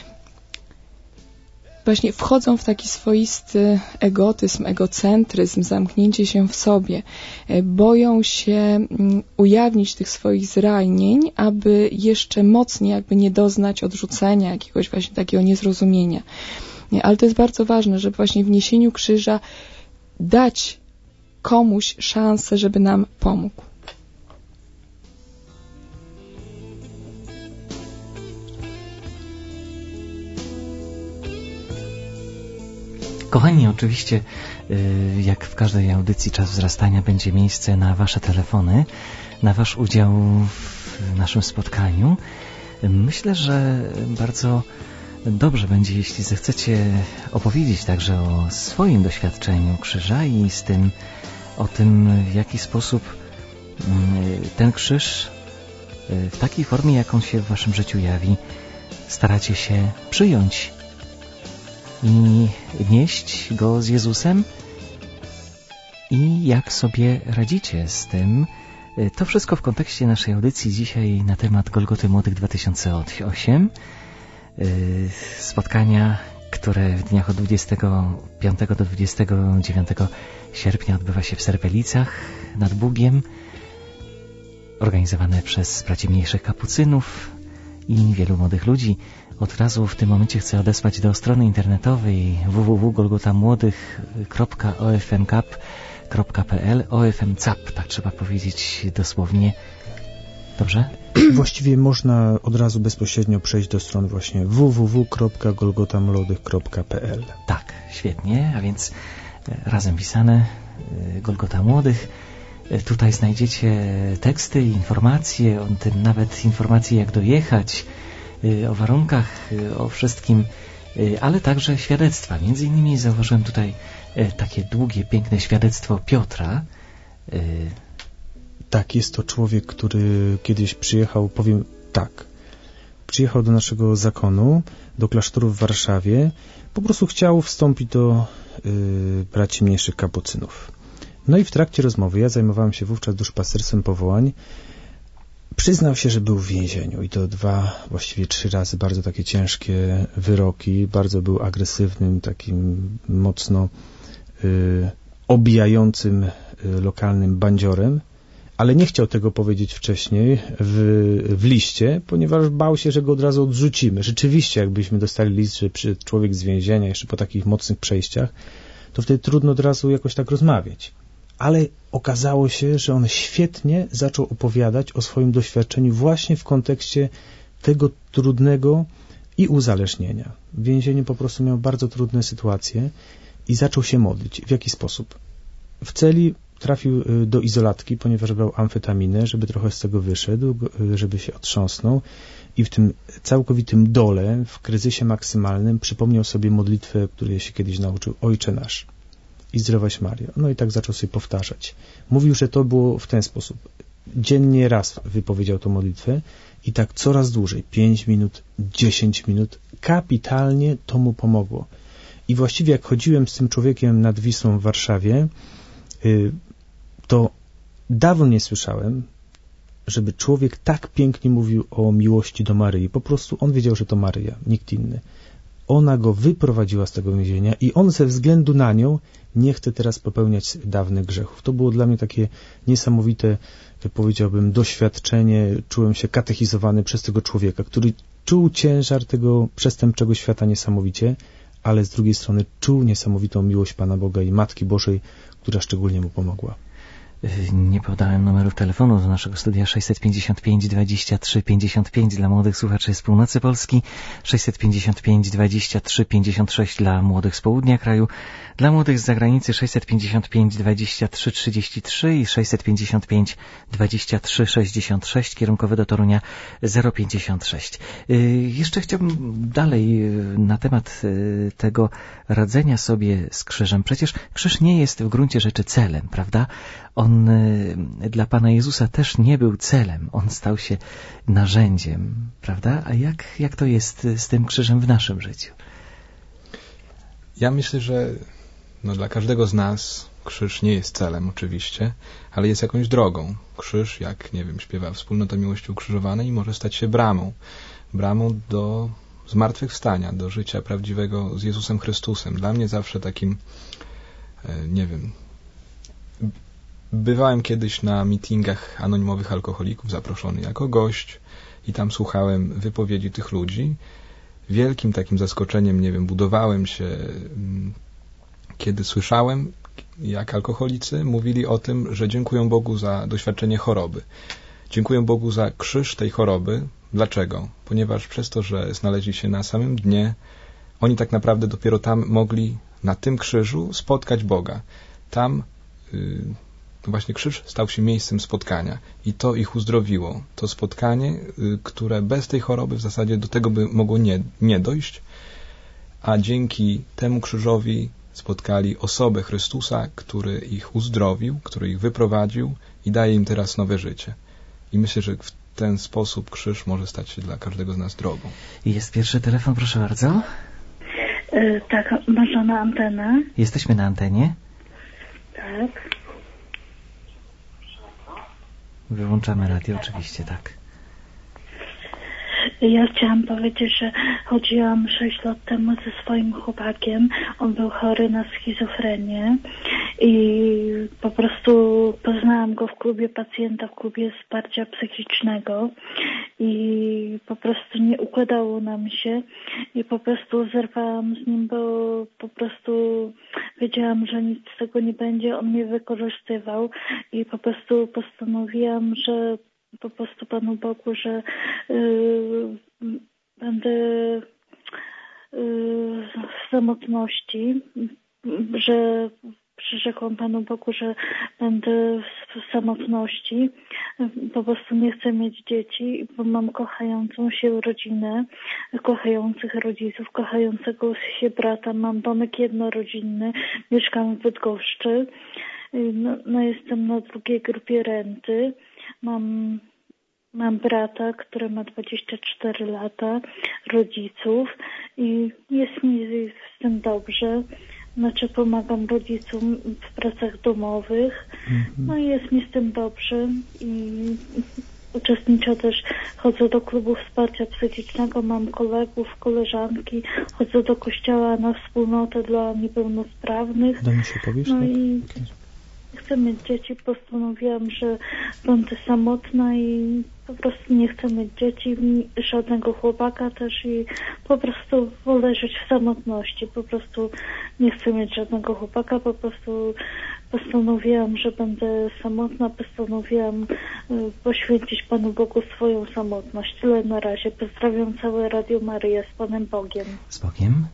właśnie wchodzą w taki swoisty egotyzm, egocentryzm, zamknięcie się w sobie. Boją się ujawnić tych swoich zranień, aby jeszcze mocniej jakby nie doznać odrzucenia, jakiegoś właśnie takiego niezrozumienia. Ale to jest bardzo ważne, żeby właśnie w niesieniu krzyża dać komuś szansę, żeby nam pomógł. Kochani, oczywiście, jak w każdej audycji Czas Wzrastania będzie miejsce na Wasze telefony, na Wasz udział w naszym spotkaniu. Myślę, że bardzo dobrze będzie, jeśli zechcecie opowiedzieć także o swoim doświadczeniu krzyża i o tym, w jaki sposób ten krzyż w takiej formie, jak on się w Waszym życiu jawi, staracie się przyjąć i nieść go z Jezusem i jak sobie radzicie z tym. To wszystko w kontekście naszej audycji dzisiaj na temat Golgoty Młodych 2008. Spotkania, które w dniach od 25 do 29 sierpnia odbywa się w Serpelicach nad Bugiem, organizowane przez braci mniejszych kapucynów i wielu młodych ludzi. Od razu w tym momencie chcę odesłać do strony internetowej www.golgotamłodych.ofmcap.pl OFMCAP, tak trzeba powiedzieć dosłownie. Dobrze? Właściwie można od razu bezpośrednio przejść do strony właśnie www.golgotamłodych.pl. Tak, świetnie, a więc razem pisane Golgota Młodych. Tutaj znajdziecie teksty, informacje, o tym nawet informacje, jak dojechać, o warunkach, o wszystkim, ale także świadectwa. Między innymi zauważyłem tutaj takie długie, piękne świadectwo Piotra. Tak, jest to człowiek, który kiedyś przyjechał, powiem tak, przyjechał do naszego zakonu, do klasztoru w Warszawie, po prostu chciał wstąpić do braci mniejszych kapucynów. No i w trakcie rozmowy, ja zajmowałem się wówczas duszpasterstwem powołań, przyznał się, że był w więzieniu i to 2, właściwie 3 razy bardzo takie ciężkie wyroki, bardzo był agresywnym, takim mocno obijającym lokalnym bandziorem, ale nie chciał tego powiedzieć wcześniej w liście, ponieważ bał się, że go od razu odrzucimy. Rzeczywiście, jakbyśmy dostali list, że przyszedł człowiek z więzienia, jeszcze po takich mocnych przejściach, to wtedy trudno od razu jakoś tak rozmawiać. Ale okazało się, że on świetnie zaczął opowiadać o swoim doświadczeniu właśnie w kontekście tego trudnego i uzależnienia. W więzieniu po prostu miał bardzo trudne sytuacje i zaczął się modlić. W jaki sposób? W celi trafił do izolatki, ponieważ brał amfetaminę, żeby trochę z tego wyszedł, żeby się otrząsnął i w tym całkowitym dole, w kryzysie maksymalnym przypomniał sobie modlitwę, której się kiedyś nauczył: Ojcze nasz i zdrowaś Mario. No i tak zaczął sobie powtarzać. Mówił, że to było w ten sposób. Dziennie raz wypowiedział tę modlitwę i tak coraz dłużej, 5 minut, 10 minut, kapitalnie to mu pomogło. I właściwie jak chodziłem z tym człowiekiem nad Wisłą w Warszawie, to dawno nie słyszałem, żeby człowiek tak pięknie mówił o miłości do Maryi. Po prostu on wiedział, że to Maryja, nikt inny. Ona go wyprowadziła z tego więzienia i on ze względu na nią nie chce teraz popełniać dawnych grzechów. To było dla mnie takie niesamowite, powiedziałbym, doświadczenie. Czułem się katechizowany przez tego człowieka, który czuł ciężar tego przestępczego świata niesamowicie, ale z drugiej strony czuł niesamowitą miłość Pana Boga i Matki Bożej, która szczególnie mu pomogła. Nie podałem numerów telefonu do naszego studia 655 23 55 dla młodych słuchaczy z północy Polski, 655 23 56 dla młodych z południa kraju, dla młodych z zagranicy 655 23 33 i 655 23 66, kierunkowe do Torunia 056. Jeszcze chciałbym dalej na temat tego radzenia sobie z krzyżem. Przecież krzyż nie jest w gruncie rzeczy celem, prawda? On dla Pana Jezusa też nie był celem. On stał się narzędziem, prawda? A jak to jest z tym krzyżem w naszym życiu? Ja myślę, że dla każdego z nas krzyż nie jest celem oczywiście, ale jest jakąś drogą. Krzyż, jak, nie wiem, śpiewa Wspólnota Miłości Ukrzyżowanej, może stać się bramą. Bramą do zmartwychwstania, do życia prawdziwego z Jezusem Chrystusem. Dla mnie zawsze takim, nie wiem, bywałem kiedyś na meetingach anonimowych alkoholików, zaproszony jako gość i tam słuchałem wypowiedzi tych ludzi. Wielkim takim zaskoczeniem, nie wiem, budowałem się, kiedy słyszałem, jak alkoholicy mówili o tym, że dziękują Bogu za doświadczenie choroby. Dziękuję Bogu za krzyż tej choroby. Dlaczego? Ponieważ przez to, że znaleźli się na samym dnie, oni tak naprawdę dopiero tam mogli, na tym krzyżu, spotkać Boga. Tam właśnie krzyż stał się miejscem spotkania i to ich uzdrowiło. To spotkanie, które bez tej choroby w zasadzie do tego by mogło nie dojść, a dzięki temu krzyżowi spotkali osobę Chrystusa, który ich uzdrowił, który ich wyprowadził i daje im teraz nowe życie. I myślę, że w ten sposób krzyż może stać się dla każdego z nas drogą. Jest pierwszy telefon, proszę bardzo. Tak, można na antenę. Jesteśmy na antenie. Tak. Wyłączamy radio, oczywiście, tak. Ja chciałam powiedzieć, że chodziłam 6 lat temu ze swoim chłopakiem. On był chory na schizofrenię i po prostu poznałam go w klubie pacjenta, w klubie wsparcia psychicznego i po prostu nie układało nam się i po prostu zerwałam z nim, bo po prostu wiedziałam, że nic z tego nie będzie. On mnie wykorzystywał i po prostu postanowiłam, że po prostu Panu Bogu, że będę w samotności, że przyrzekłam Panu Bogu, że będę w samotności. Po prostu nie chcę mieć dzieci, bo mam kochającą się rodzinę, kochających rodziców, kochającego się brata. Mam domek jednorodzinny, mieszkam w Bydgoszczy. No jestem na 2. grupie renty. Mam brata, który ma 24 lata, rodziców i jest mi z tym dobrze. Znaczy pomagam rodzicom w pracach domowych. No i jest mi z tym dobrze i uczestniczę też, chodzę do klubu wsparcia psychicznego, mam kolegów, koleżanki, chodzę do kościoła na wspólnotę dla niepełnosprawnych. Da mi się powiesz? No tak? i chcę mieć dzieci, postanowiłam, że będę samotna i po prostu nie chcę mieć dzieci, żadnego chłopaka też i po prostu wolę żyć w samotności. Po prostu nie chcę mieć żadnego chłopaka, po prostu postanowiłam, że będę samotna, postanowiłam poświęcić Panu Bogu swoją samotność. Tyle na razie. Pozdrawiam całe Radio Maryję z Panem Bogiem. Z Bogiem.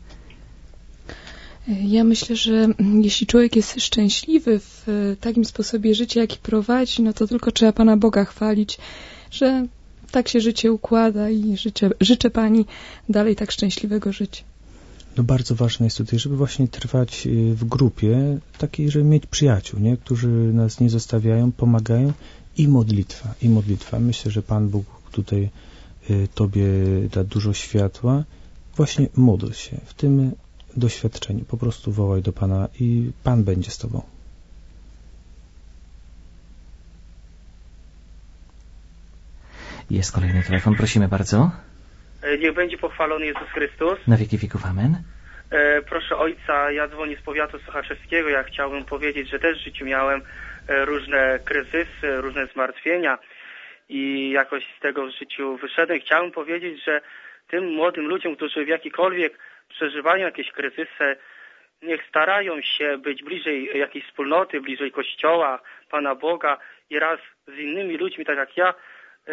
Ja myślę, że jeśli człowiek jest szczęśliwy w takim sposobie życia, jaki prowadzi, no to tylko trzeba Pana Boga chwalić, że tak się życie układa i życzę Pani dalej tak szczęśliwego życia. No bardzo ważne jest tutaj, żeby właśnie trwać w grupie takiej, żeby mieć przyjaciół, nie? Którzy nas nie zostawiają, pomagają i modlitwa. Myślę, że Pan Bóg tutaj Tobie da dużo światła. Właśnie módl się w tym doświadczeniu. Po prostu wołaj do Pana i Pan będzie z Tobą. Jest kolejny telefon, prosimy bardzo. Niech będzie pochwalony Jezus Chrystus. Na wieki wieków, amen. Proszę Ojca, ja dzwonię z powiatu sochaczewskiego. Ja chciałbym powiedzieć, że też w życiu miałem różne kryzysy, różne zmartwienia i jakoś z tego w życiu wyszedłem. Chciałbym powiedzieć, że tym młodym ludziom, którzy w jakikolwiek przeżywają jakieś kryzysy, niech starają się być bliżej jakiejś wspólnoty, bliżej Kościoła, Pana Boga i raz z innymi ludźmi, tak jak ja,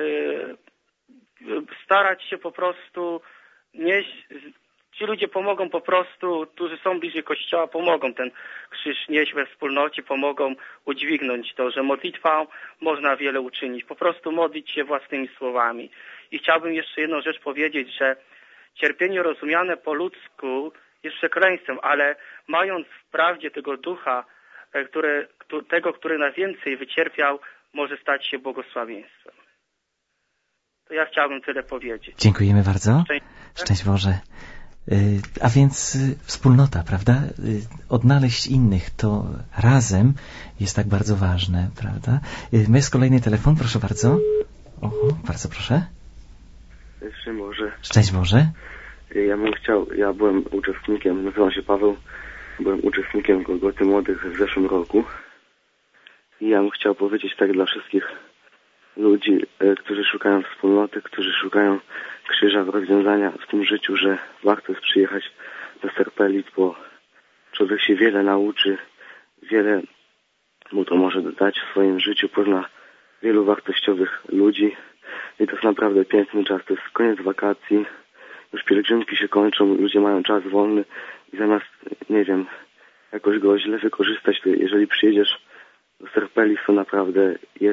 starać się po prostu nieść. Ci ludzie pomogą po prostu, którzy są bliżej Kościoła, pomogą ten krzyż nieść we wspólnocie, pomogą udźwignąć to, że modlitwą można wiele uczynić. Po prostu modlić się własnymi słowami. I chciałbym jeszcze jedną rzecz powiedzieć, że cierpienie rozumiane po ludzku jest przekleństwem, ale mając w prawdzie tego ducha, który najwięcej wycierpiał, może stać się błogosławieństwem. To ja chciałbym tyle powiedzieć. Dziękujemy bardzo. Szczęść Boże. A więc wspólnota, prawda? Odnaleźć innych to razem jest tak bardzo ważne, prawda? Jest kolejny telefon, proszę bardzo. Bardzo proszę. Szczęść Boże. Szczęść Boże. Ja byłem uczestnikiem, nazywam się Paweł, byłem uczestnikiem Golgoty Młodych w zeszłym roku i ja bym chciał powiedzieć tak dla wszystkich ludzi, którzy szukają wspólnoty, którzy szukają krzyża, rozwiązania w tym życiu, że warto jest przyjechać do Serpelic, bo człowiek się wiele nauczy, wiele mu to może dać w swoim życiu, pozna wielu wartościowych ludzi i to jest naprawdę piękny czas, to jest koniec wakacji, już pielgrzymki się kończą, ludzie mają czas wolny i zamiast, nie wiem, jakoś go źle wykorzystać, to jeżeli przyjedziesz do Serpelic, to naprawdę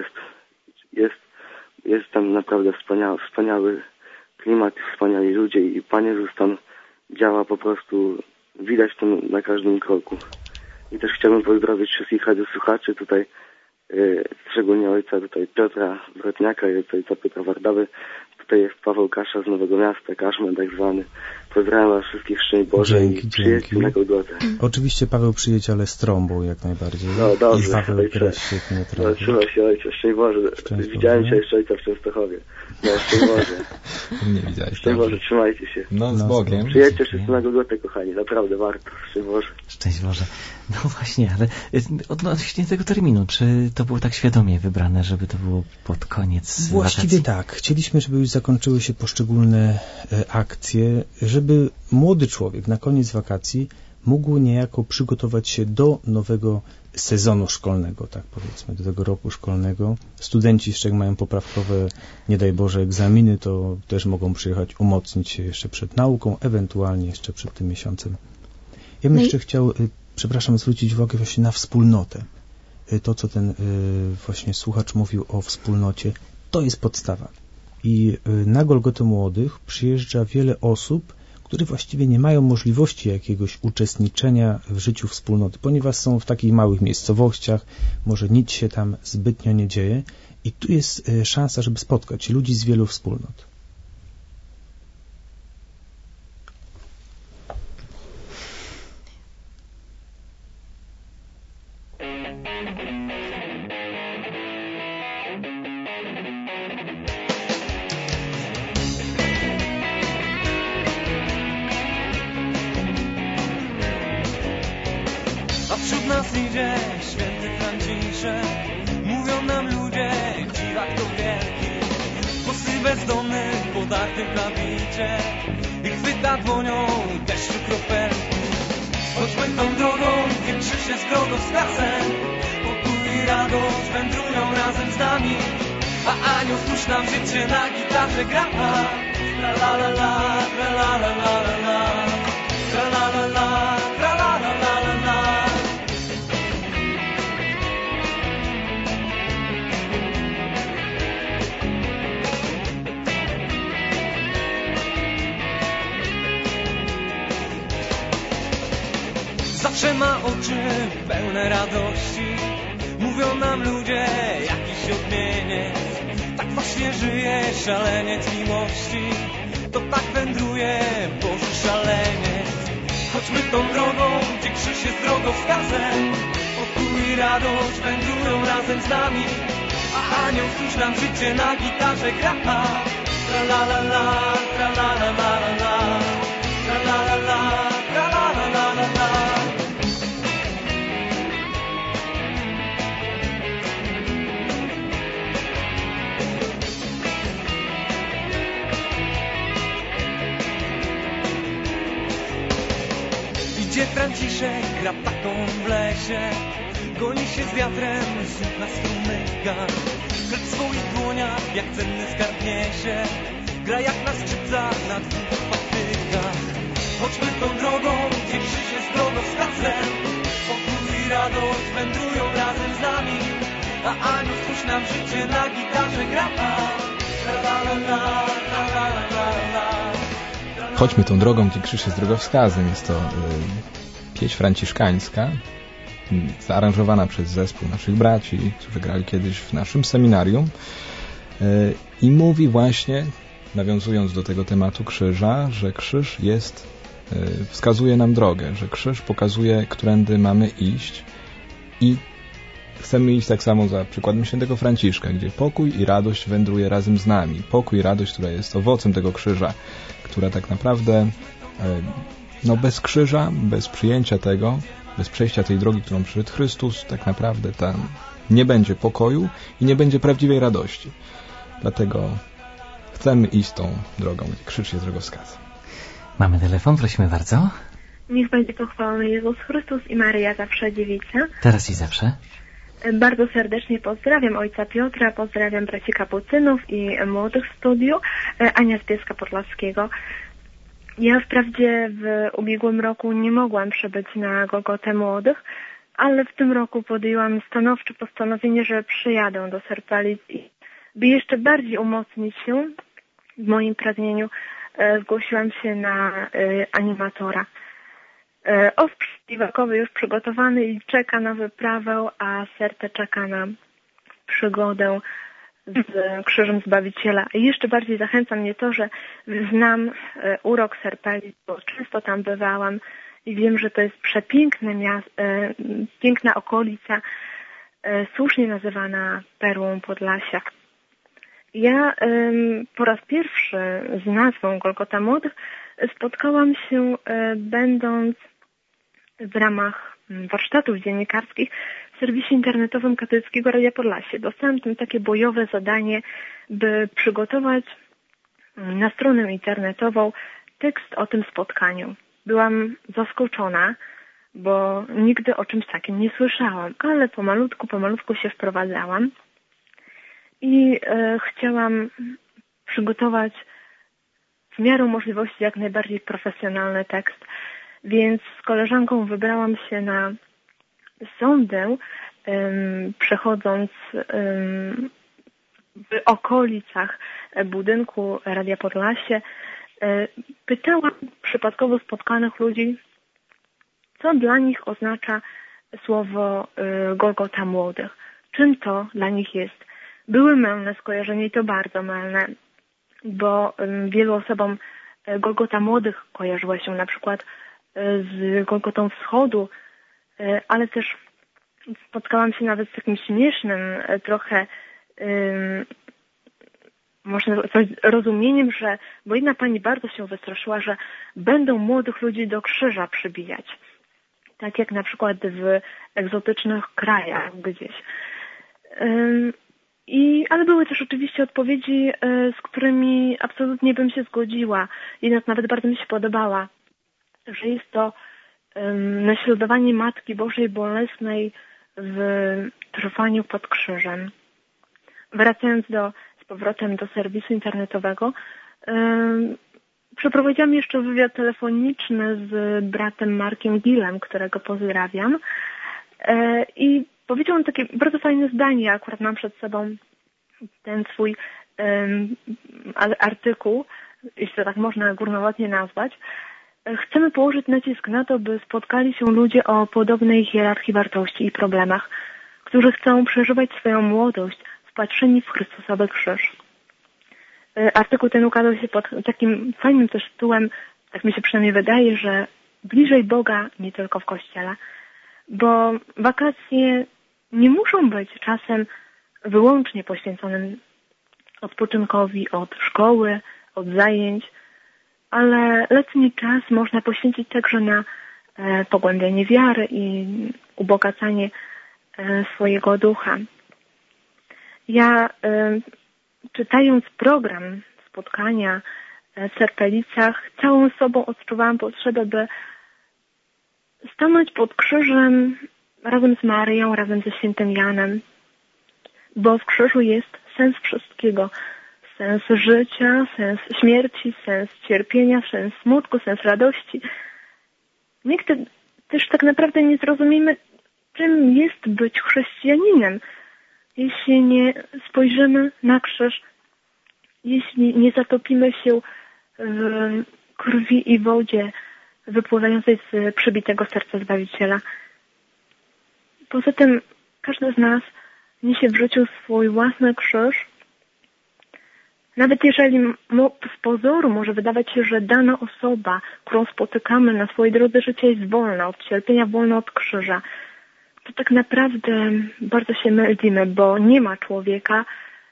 jest tam naprawdę wspaniały klimat, wspaniali ludzie i Pan Jezus tam działa po prostu, widać to na każdym kroku. I też chciałbym pozdrowić wszystkich radiosłuchaczy tutaj, szczególnie ojca tutaj Piotra Wrotniaka i ojca Piotra Wardawy. Tutaj jest Paweł Kasza z Nowego Miasta, Kaszman tak zwany. Pozdrawiam was wszystkich, szczęść Boże i przyjedźcie na Golgotę. Oczywiście Paweł przyjedzie, ale z trąbą jak najbardziej. No dobrze. I Paweł gra świetnie trąbą. No, trzymaj się ojcze, szczęść Boże. Widziałem się jeszcze ojca w Częstochowie. No, szczęść Boże. Nie widziałeś. Szczęść Boże, trzymajcie się. No, z Bogiem. Przyjedźcie wszyscy na Golgotę, kochani. Naprawdę warto. Szczęść Boże. Szczęść Boże. No właśnie, ale odnośnie tego terminu, czy to było tak świadomie wybrane, żeby to było pod koniec Właściwie wakacji? tak. Chcieliśmy, żeby już zakończyły się poszczególne akcje, żeby młody człowiek na koniec wakacji mógł niejako przygotować się do nowego sezonu szkolnego, tak powiedzmy, do tego roku szkolnego. Studenci jeszcze jak mają poprawkowe, nie daj Boże, egzaminy, to też mogą przyjechać, umocnić się jeszcze przed nauką, ewentualnie jeszcze przed tym miesiącem. Ja bym jeszcze chciał, zwrócić uwagę właśnie na wspólnotę. To, co ten właśnie słuchacz mówił o wspólnocie, to jest podstawa. I na Golgotę Młodych przyjeżdża wiele osób, które właściwie nie mają możliwości jakiegoś uczestniczenia w życiu wspólnoty, ponieważ są w takich małych miejscowościach, może nic się tam zbytnio nie dzieje i tu jest szansa, żeby spotkać ludzi z wielu wspólnot. Wśród nas idzie święty Franciszek, mówią nam ludzie, dziwak to wielki. Głosy bezdomny w podartym klawicie i chwyta dłonią deszczu kropelki. Chodźmy tą drogą, gdzie krzyż jest drogowskazem. Pokój i radość wędrują razem z nami, a anioł stróż nam życie na gitarze gra. Tra la la la, tra la la la la la, tra la la la, tra la la la la la. Zawsze ma oczy pełne radości, mówią nam ludzie, jakiś odmieniec. Tak właśnie żyje szaleniec miłości, to tak wędruje Boży szaleniec. Chodźmy tą drogą, gdzie krzyż jest drogowskazem. Pokój i radość wędrują razem z nami, a anioł stróż nam życie na gitarze gra. Tra la la la, tra la la la la la, tra la la la, tra la la la la la. Idzie Franciszek, gra taką w lesie, goni się z wiatrem, słucha strumnych gard. Chleb w swoich dłoniach, jak cenny skarb niesie, gra jak na skrzypcach na dwóch patykach. Chodźmy tą drogą, gdzie krzyż jest drogowskazem. Pokój i radość wędrują razem z nami, a anioł stróż nam życie na gitarze gra. Tra la la la, tra la la la la. Chodźmy tą drogą, gdzie krzyż jest drogowskazem. Jest to pieśń franciszkańska, zaaranżowana przez zespół naszych braci, którzy grali kiedyś w naszym seminarium i mówi właśnie, nawiązując do tego tematu krzyża, że krzyż wskazuje nam drogę, że krzyż pokazuje, którędy mamy iść i chcemy iść tak samo za przykładem świętego Franciszka, gdzie pokój i radość wędruje razem z nami. Pokój i radość, która jest owocem tego krzyża, która tak naprawdę bez krzyża, bez przyjęcia tego, bez przejścia tej drogi, którą przyszedł Chrystus, tak naprawdę tam nie będzie pokoju i nie będzie prawdziwej radości. Dlatego chcemy iść tą drogą, gdzie krzyż jest drogowskazem. Mamy telefon, prosimy bardzo. Niech będzie pochwalony Jezus Chrystus i Maryja zawsze dziewica. Teraz i zawsze. Bardzo serdecznie pozdrawiam ojca Piotra, pozdrawiam braci kapucynów i młodych w studiu, Ania z Bielska Podlaskiego. Ja wprawdzie w ubiegłym roku nie mogłam przybyć na Golgotę Młodych, ale w tym roku podjęłam stanowcze postanowienie, że przyjadę do Serpalic i by jeszcze bardziej umocnić się w moim pragnieniu, zgłosiłam się na animatora. Osprzęt biwakowy już przygotowany i czeka na wyprawę, a serce czeka na przygodę z Krzyżem Zbawiciela. I jeszcze bardziej zachęca mnie to, że znam urok Serpalic, bo często tam bywałam i wiem, że to jest przepiękne miasto, piękna okolica, słusznie nazywana perłą Podlasia. Ja po raz pierwszy z nazwą Golgota Młodych spotkałam się będąc w ramach warsztatów dziennikarskich w serwisie internetowym Katolickiego Radia Podlasie. Dostałam tam takie bojowe zadanie, by przygotować na stronę internetową tekst o tym spotkaniu. Byłam zaskoczona, bo nigdy o czymś takim nie słyszałam, ale pomalutku się wprowadzałam i chciałam przygotować w miarę możliwości jak najbardziej profesjonalny tekst, więc z koleżanką wybrałam się na sondę, przechodząc w okolicach budynku Radia Podlasie. Pytałam przypadkowo spotkanych ludzi, co dla nich oznacza słowo Golgota Młodych. Czym to dla nich jest? Były mylne skojarzenia i to bardzo mylne, bo wielu osobom Golgota Młodych kojarzyła się na przykład z Golgotą Wschodu, ale też spotkałam się nawet z takim śmiesznym trochę można powiedzieć rozumieniem, bo jedna pani bardzo się wystraszyła, że będą młodych ludzi do krzyża przybijać. tak jak na przykład w egzotycznych krajach gdzieś. Ale były też oczywiście odpowiedzi, z którymi absolutnie bym się zgodziła. Jedna nawet bardzo mi się podobała, że jest to naśladowanie Matki Bożej Bolesnej w trwaniu pod krzyżem. Wracając z powrotem do serwisu internetowego, przeprowadziłam jeszcze wywiad telefoniczny z bratem Markiem Gillem, którego pozdrawiam. I powiedział on takie bardzo fajne zdanie, akurat mam przed sobą ten swój artykuł, jeśli to tak można górnolotnie nazwać. Chcemy położyć nacisk na to, by spotkali się ludzie o podobnej hierarchii wartości i problemach, którzy chcą przeżywać swoją młodość wpatrzeni w Chrystusowy krzyż. Artykuł ten ukazał się pod takim fajnym też tytułem, tak mi się przynajmniej wydaje, że bliżej Boga nie tylko w Kościele. Bo wakacje nie muszą być czasem wyłącznie poświęconym odpoczynkowi od szkoły, od zajęć, ale letni czas można poświęcić także na pogłębianie wiary i ubogacanie swojego ducha. Ja czytając program spotkania w Serpelicach, całą sobą odczuwałam potrzebę, by stanąć pod krzyżem razem z Maryją, razem ze świętym Janem, bo w krzyżu jest sens wszystkiego. Sens życia, sens śmierci, sens cierpienia, sens smutku, sens radości. Nigdy też tak naprawdę nie zrozumiemy, czym jest być chrześcijaninem, jeśli nie spojrzymy na krzyż, jeśli nie zatopimy się w krwi i wodzie wypływającej z przybitego serca Zbawiciela. Poza tym każdy z nas niesie w życiu swój własny krzyż. Nawet jeżeli z pozoru może wydawać się, że dana osoba, którą spotykamy na swojej drodze życia, jest wolna od cierpienia, wolna od krzyża, to tak naprawdę bardzo się mylimy, bo nie ma człowieka,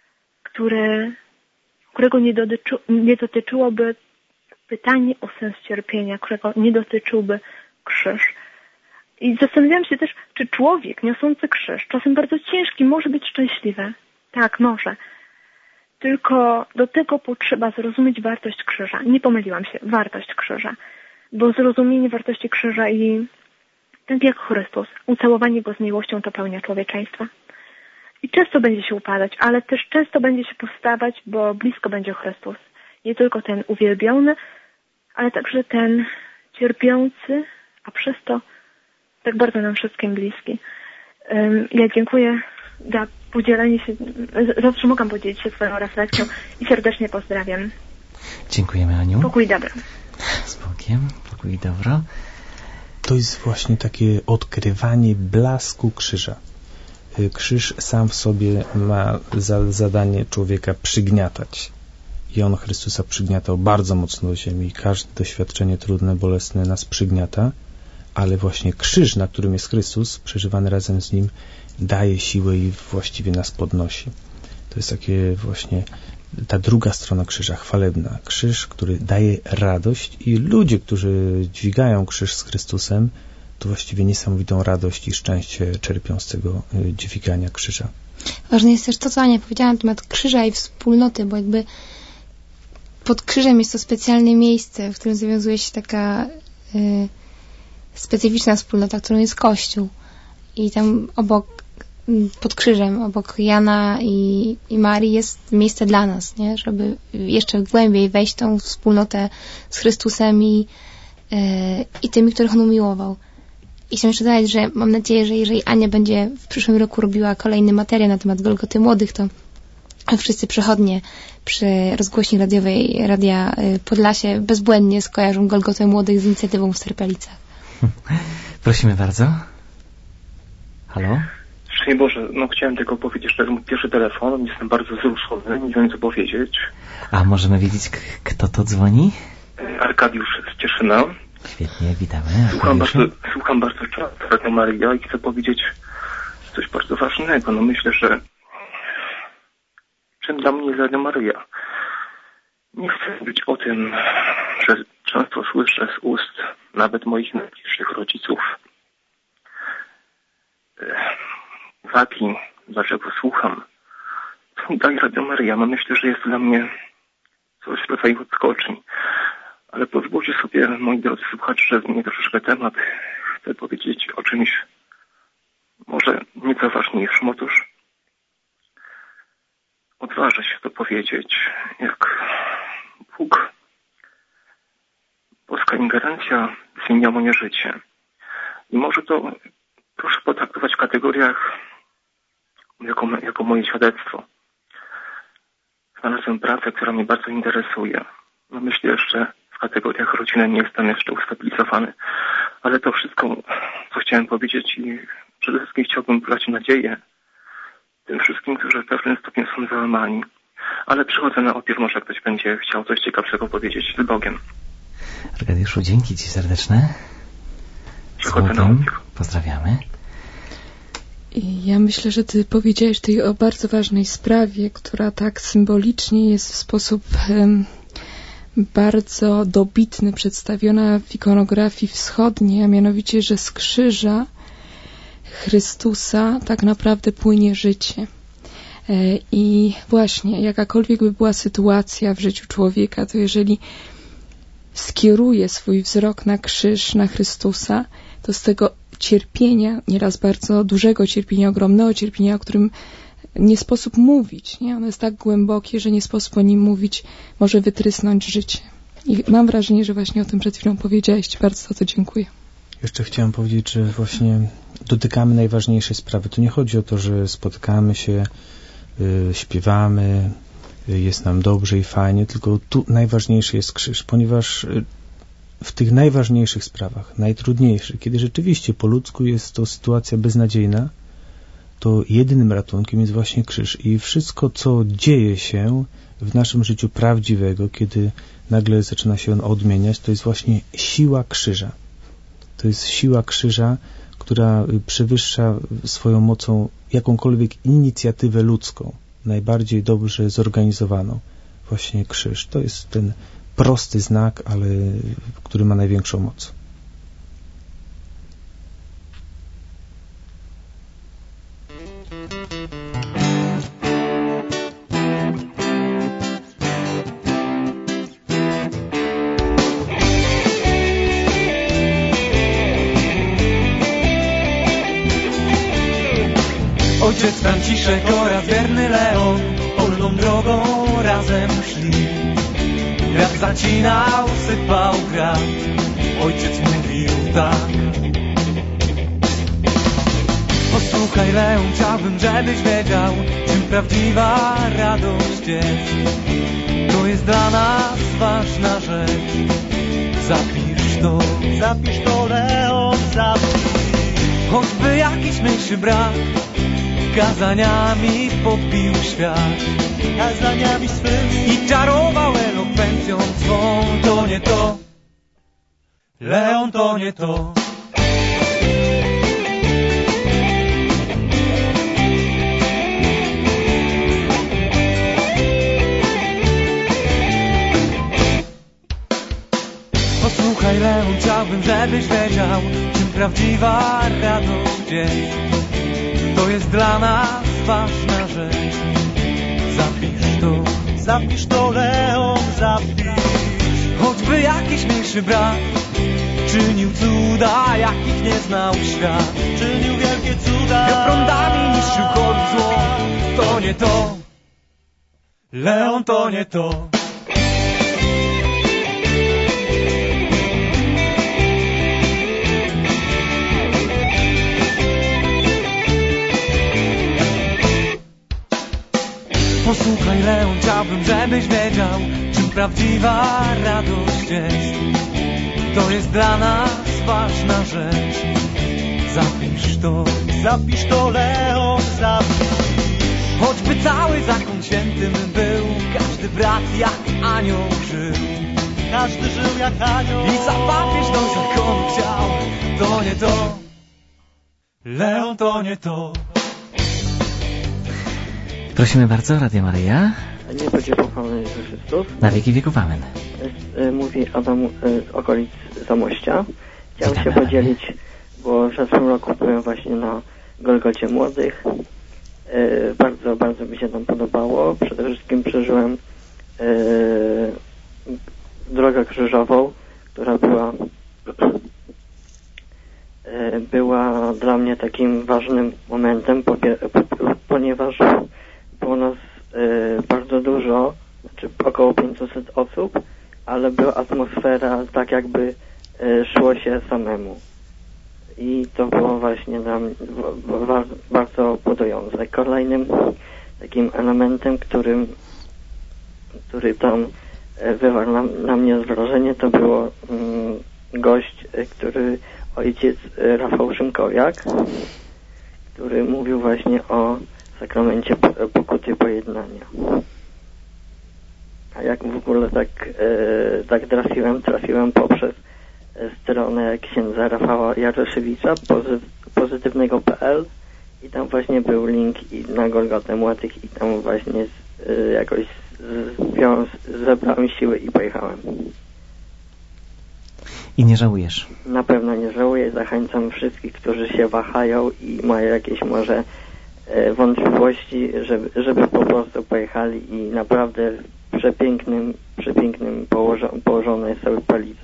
którego nie dotyczyłoby pytanie o sens cierpienia, którego nie dotyczyłby krzyż. I zastanawiałam się też, czy człowiek niosący krzyż, czasem bardzo ciężki, może być szczęśliwy. Tak, może. Tylko do tego potrzeba zrozumieć wartość krzyża. Nie pomyliłam się, wartość krzyża. Bo zrozumienie wartości krzyża i tak jak Chrystus, ucałowanie Go z miłością to pełnia człowieczeństwa. I często będzie się upadać, ale też często będzie się powstawać, bo blisko będzie Chrystus. Nie tylko ten uwielbiony, ale także ten cierpiący, a przez to tak bardzo nam wszystkim bliski. Ja dziękuję za podzielenie się, za to, że mogłam podzielić się swoją refleksją i serdecznie pozdrawiam. Dziękujemy, Aniu. Pokój i dobro. Z Bogiem, pokój i dobro. To jest właśnie takie odkrywanie blasku krzyża. Krzyż sam w sobie ma za zadanie człowieka przygniatać. I on Chrystusa przygniatał bardzo mocno do ziemi. Każde doświadczenie trudne, bolesne nas przygniata, ale właśnie krzyż, na którym jest Chrystus, przeżywany razem z Nim, daje siłę i właściwie nas podnosi. To jest takie właśnie ta druga strona krzyża, chwalebna. Krzyż, który daje radość i ludzie, którzy dźwigają krzyż z Chrystusem, to właściwie niesamowitą radość i szczęście czerpią z tego dźwigania krzyża. Ważne jest też to, co Ania powiedziała na temat krzyża i wspólnoty, bo jakby pod krzyżem jest to specjalne miejsce, w którym zawiązuje się taka specyficzna wspólnota, którą jest Kościół. I tam pod krzyżem, obok Jana i Marii jest miejsce dla nas, nie? Żeby jeszcze głębiej wejść w tą wspólnotę z Chrystusem i tymi, których On umiłował. I chciałam jeszcze dodać, że mam nadzieję, że jeżeli Ania będzie w przyszłym roku robiła kolejny materiał na temat Golgoty Młodych, to wszyscy przechodnie przy rozgłośni radiowej Radia Podlasie bezbłędnie skojarzą Golgotę Młodych z inicjatywą w Serpelicach. Prosimy bardzo. Halo? Szczęść Boże, chciałem tylko powiedzieć, że to jest mój pierwszy telefon, jestem bardzo wzruszony, nie wiem co powiedzieć. A możemy wiedzieć, kto to dzwoni? Arkadiusz z Cieszyna. Świetnie, witamy. Słucham bardzo często Radio Maryja i chcę powiedzieć coś bardzo ważnego. Myślę, że czym dla mnie jest Radio Maryja? Nie chcę mówić o tym, że często słyszę z ust nawet moich najbliższych rodziców, uwagi, dlaczego słucham, co mi daje Radio Maryja. No myślę, że jest to dla mnie coś w rodzaju odskoczni. Ale pozwólcie sobie, moi drodzy słuchacze, że zmienię troszeczkę temat. Chcę powiedzieć o czymś może nieco ważniejszym. Otóż odważę się to powiedzieć, jak Bóg, boska ingerencja zmienia moje życie. I może to proszę potraktować w kategoriach jako moje świadectwo. Znalazłem pracę, która mnie bardzo interesuje. No myślę, że w kategoriach rodziny nie jestem jeszcze ustabilizowany. Ale to wszystko, co chciałem powiedzieć i przede wszystkim chciałbym dać nadzieję tym wszystkim, którzy w pewnym stopniu są załamani. Ale przychodzę na opier, może ktoś będzie chciał coś ciekawszego powiedzieć z Bogiem. Arkadiuszu, dzięki Ci serdeczne. Przychodzę na opier. Pozdrawiamy. I ja myślę, że Ty powiedziałeś tutaj o bardzo ważnej sprawie, która tak symbolicznie jest w sposób bardzo dobitny przedstawiona w ikonografii wschodniej, a mianowicie, że z krzyża Chrystusa tak naprawdę płynie życie. I właśnie, jakakolwiek by była sytuacja w życiu człowieka, to jeżeli skieruje swój wzrok na krzyż, na Chrystusa, to z tego cierpienia, nieraz bardzo dużego cierpienia, ogromnego cierpienia, o którym nie sposób mówić, nie? Ono jest tak głębokie, że nie sposób o nim mówić, może wytrysnąć życie. I mam wrażenie, że właśnie o tym przed chwilą powiedziałeś. Bardzo za to dziękuję. Jeszcze chciałem powiedzieć, że właśnie dotykamy najważniejszej sprawy. Tu nie chodzi o to, że spotykamy się, śpiewamy, jest nam dobrze i fajnie, tylko tu najważniejszy jest krzyż, ponieważ w tych najważniejszych sprawach, najtrudniejszych, kiedy rzeczywiście po ludzku jest to sytuacja beznadziejna, to jedynym ratunkiem jest właśnie krzyż. I wszystko, co dzieje się w naszym życiu prawdziwego, kiedy nagle zaczyna się on odmieniać, to jest właśnie siła krzyża. To jest siła krzyża, która przewyższa swoją mocą jakąkolwiek inicjatywę ludzką, najbardziej dobrze zorganizowaną. Właśnie krzyż. To jest ten prosty znak, ale który ma największą moc. Ojciec Franciszek oraz wierny Leon polną drogą razem szli. Wiatr zacinał, sypał grad. Ojciec mówił tak: posłuchaj, Leon, chciałbym, żebyś wiedział, czym prawdziwa radość jest. To jest dla nas ważna rzecz. Zapisz to, Leon, zapisz. Choćby jakiś mniejszy brak kazaniami podbił świat, kazaniami swymi i czarował elokwencją swą. To nie to, Leon, to nie to. Posłuchaj, Leon, chciałbym, żebyś wiedział, czym prawdziwa radość jest. To jest dla nas ważna rzecz. Zapisz to, Leon, zapisz. Choćby jakiś mniejszy brat czynił cuda, jakich nie znał świat. Czynił wielkie cuda, prądami niszczył chor i zło. To nie to, Leon, to nie to. Posłuchaj, Leon, chciałbym, żebyś wiedział, czym prawdziwa radość jest. To jest dla nas ważna rzecz. Zapisz to, Leon, zapisz. Choćby cały zakon świętym był, każdy brat jak anioł żył. Każdy żył jak anioł i za papież do zakonu chciał. To nie to, Leon, to nie to. Prosimy bardzo, Radio Maryja. Nie będzie pochwalony Jezus Chrystus. Na wieki wieków amen. Mówi Adam z okolic Zamościa. Chciałem się podzielić, bo w zeszłym roku byłem właśnie na Golgocie Młodych. Bardzo, bardzo mi się tam podobało. Przede wszystkim przeżyłem drogę krzyżową, która była dla mnie takim ważnym momentem, ponieważ było nas bardzo dużo, znaczy około 500 osób, ale była atmosfera tak jakby szło się samemu. I to było właśnie dla mnie bardzo budujące. Kolejnym takim elementem, który tam wywarł na mnie wrażenie, to było gość, ojciec Rafał Szymkowiak, który mówił właśnie o sakramencie pokuty pojednania. A jak w ogóle tak trafiłem poprzez stronę księdza Rafała Jaroszewicza pozytywnego.pl i tam właśnie był link i na Golgotę Młodych i tam właśnie jakoś zebrałem siły i pojechałem. I nie żałujesz? Na pewno nie żałuję. Zachęcam wszystkich, którzy się wahają i mają jakieś może wątpliwości, żeby po prostu pojechali i naprawdę przepięknym położone jest Serpalice.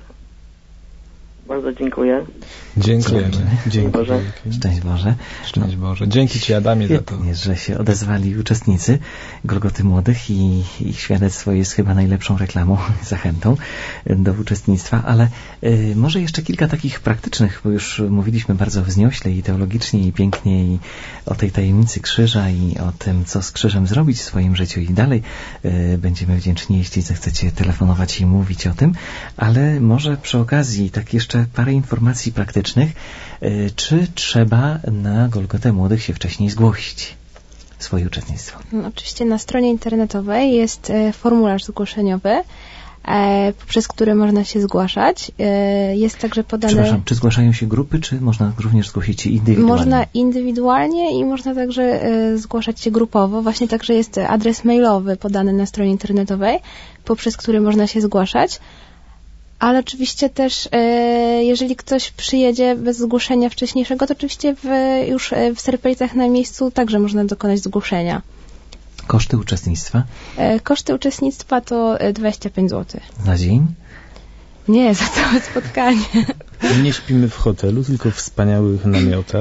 Bardzo dziękuję. Dziękujemy. Dzięki Boże. Szczęść Boże. Szczęść Boże. Dzięki Ci, Adamie, za to. Że się odezwali uczestnicy Golgoty Młodych i ich świadectwo jest chyba najlepszą reklamą, zachętą do uczestnictwa, ale może jeszcze kilka takich praktycznych, bo już mówiliśmy bardzo wzniośle i teologicznie i pięknie i o tej tajemnicy krzyża i o tym, co z krzyżem zrobić w swoim życiu i dalej. Będziemy wdzięczni, jeśli zechcecie telefonować i mówić o tym, ale może przy okazji tak jeszcze parę informacji praktycznych. Czy trzeba na Golgotę Młodych się wcześniej zgłosić? Swoje uczestnictwo. Oczywiście na stronie internetowej jest formularz zgłoszeniowy, poprzez który można się zgłaszać. Jest także podane... Przepraszam, czy zgłaszają się grupy, czy można również zgłosić się indywidualnie? Można indywidualnie i można także zgłaszać się grupowo. Właśnie także jest adres mailowy podany na stronie internetowej, poprzez który można się zgłaszać. Ale oczywiście też, jeżeli ktoś przyjedzie bez zgłoszenia wcześniejszego, to oczywiście już w Serpelicach na miejscu także można dokonać zgłoszenia. Koszty uczestnictwa? Koszty uczestnictwa to 25 zł. Na dzień? Nie, za całe spotkanie. Nie śpimy w hotelu, tylko w wspaniałych namiotach.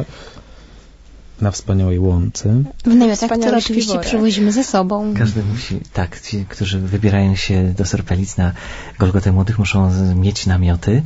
Na wspaniałej łące. W namiotach, które oczywiście przywozimy ze sobą. Każdy musi, tak, ci, którzy wybierają się do Serpelic na Golgotę Młodych, muszą mieć namioty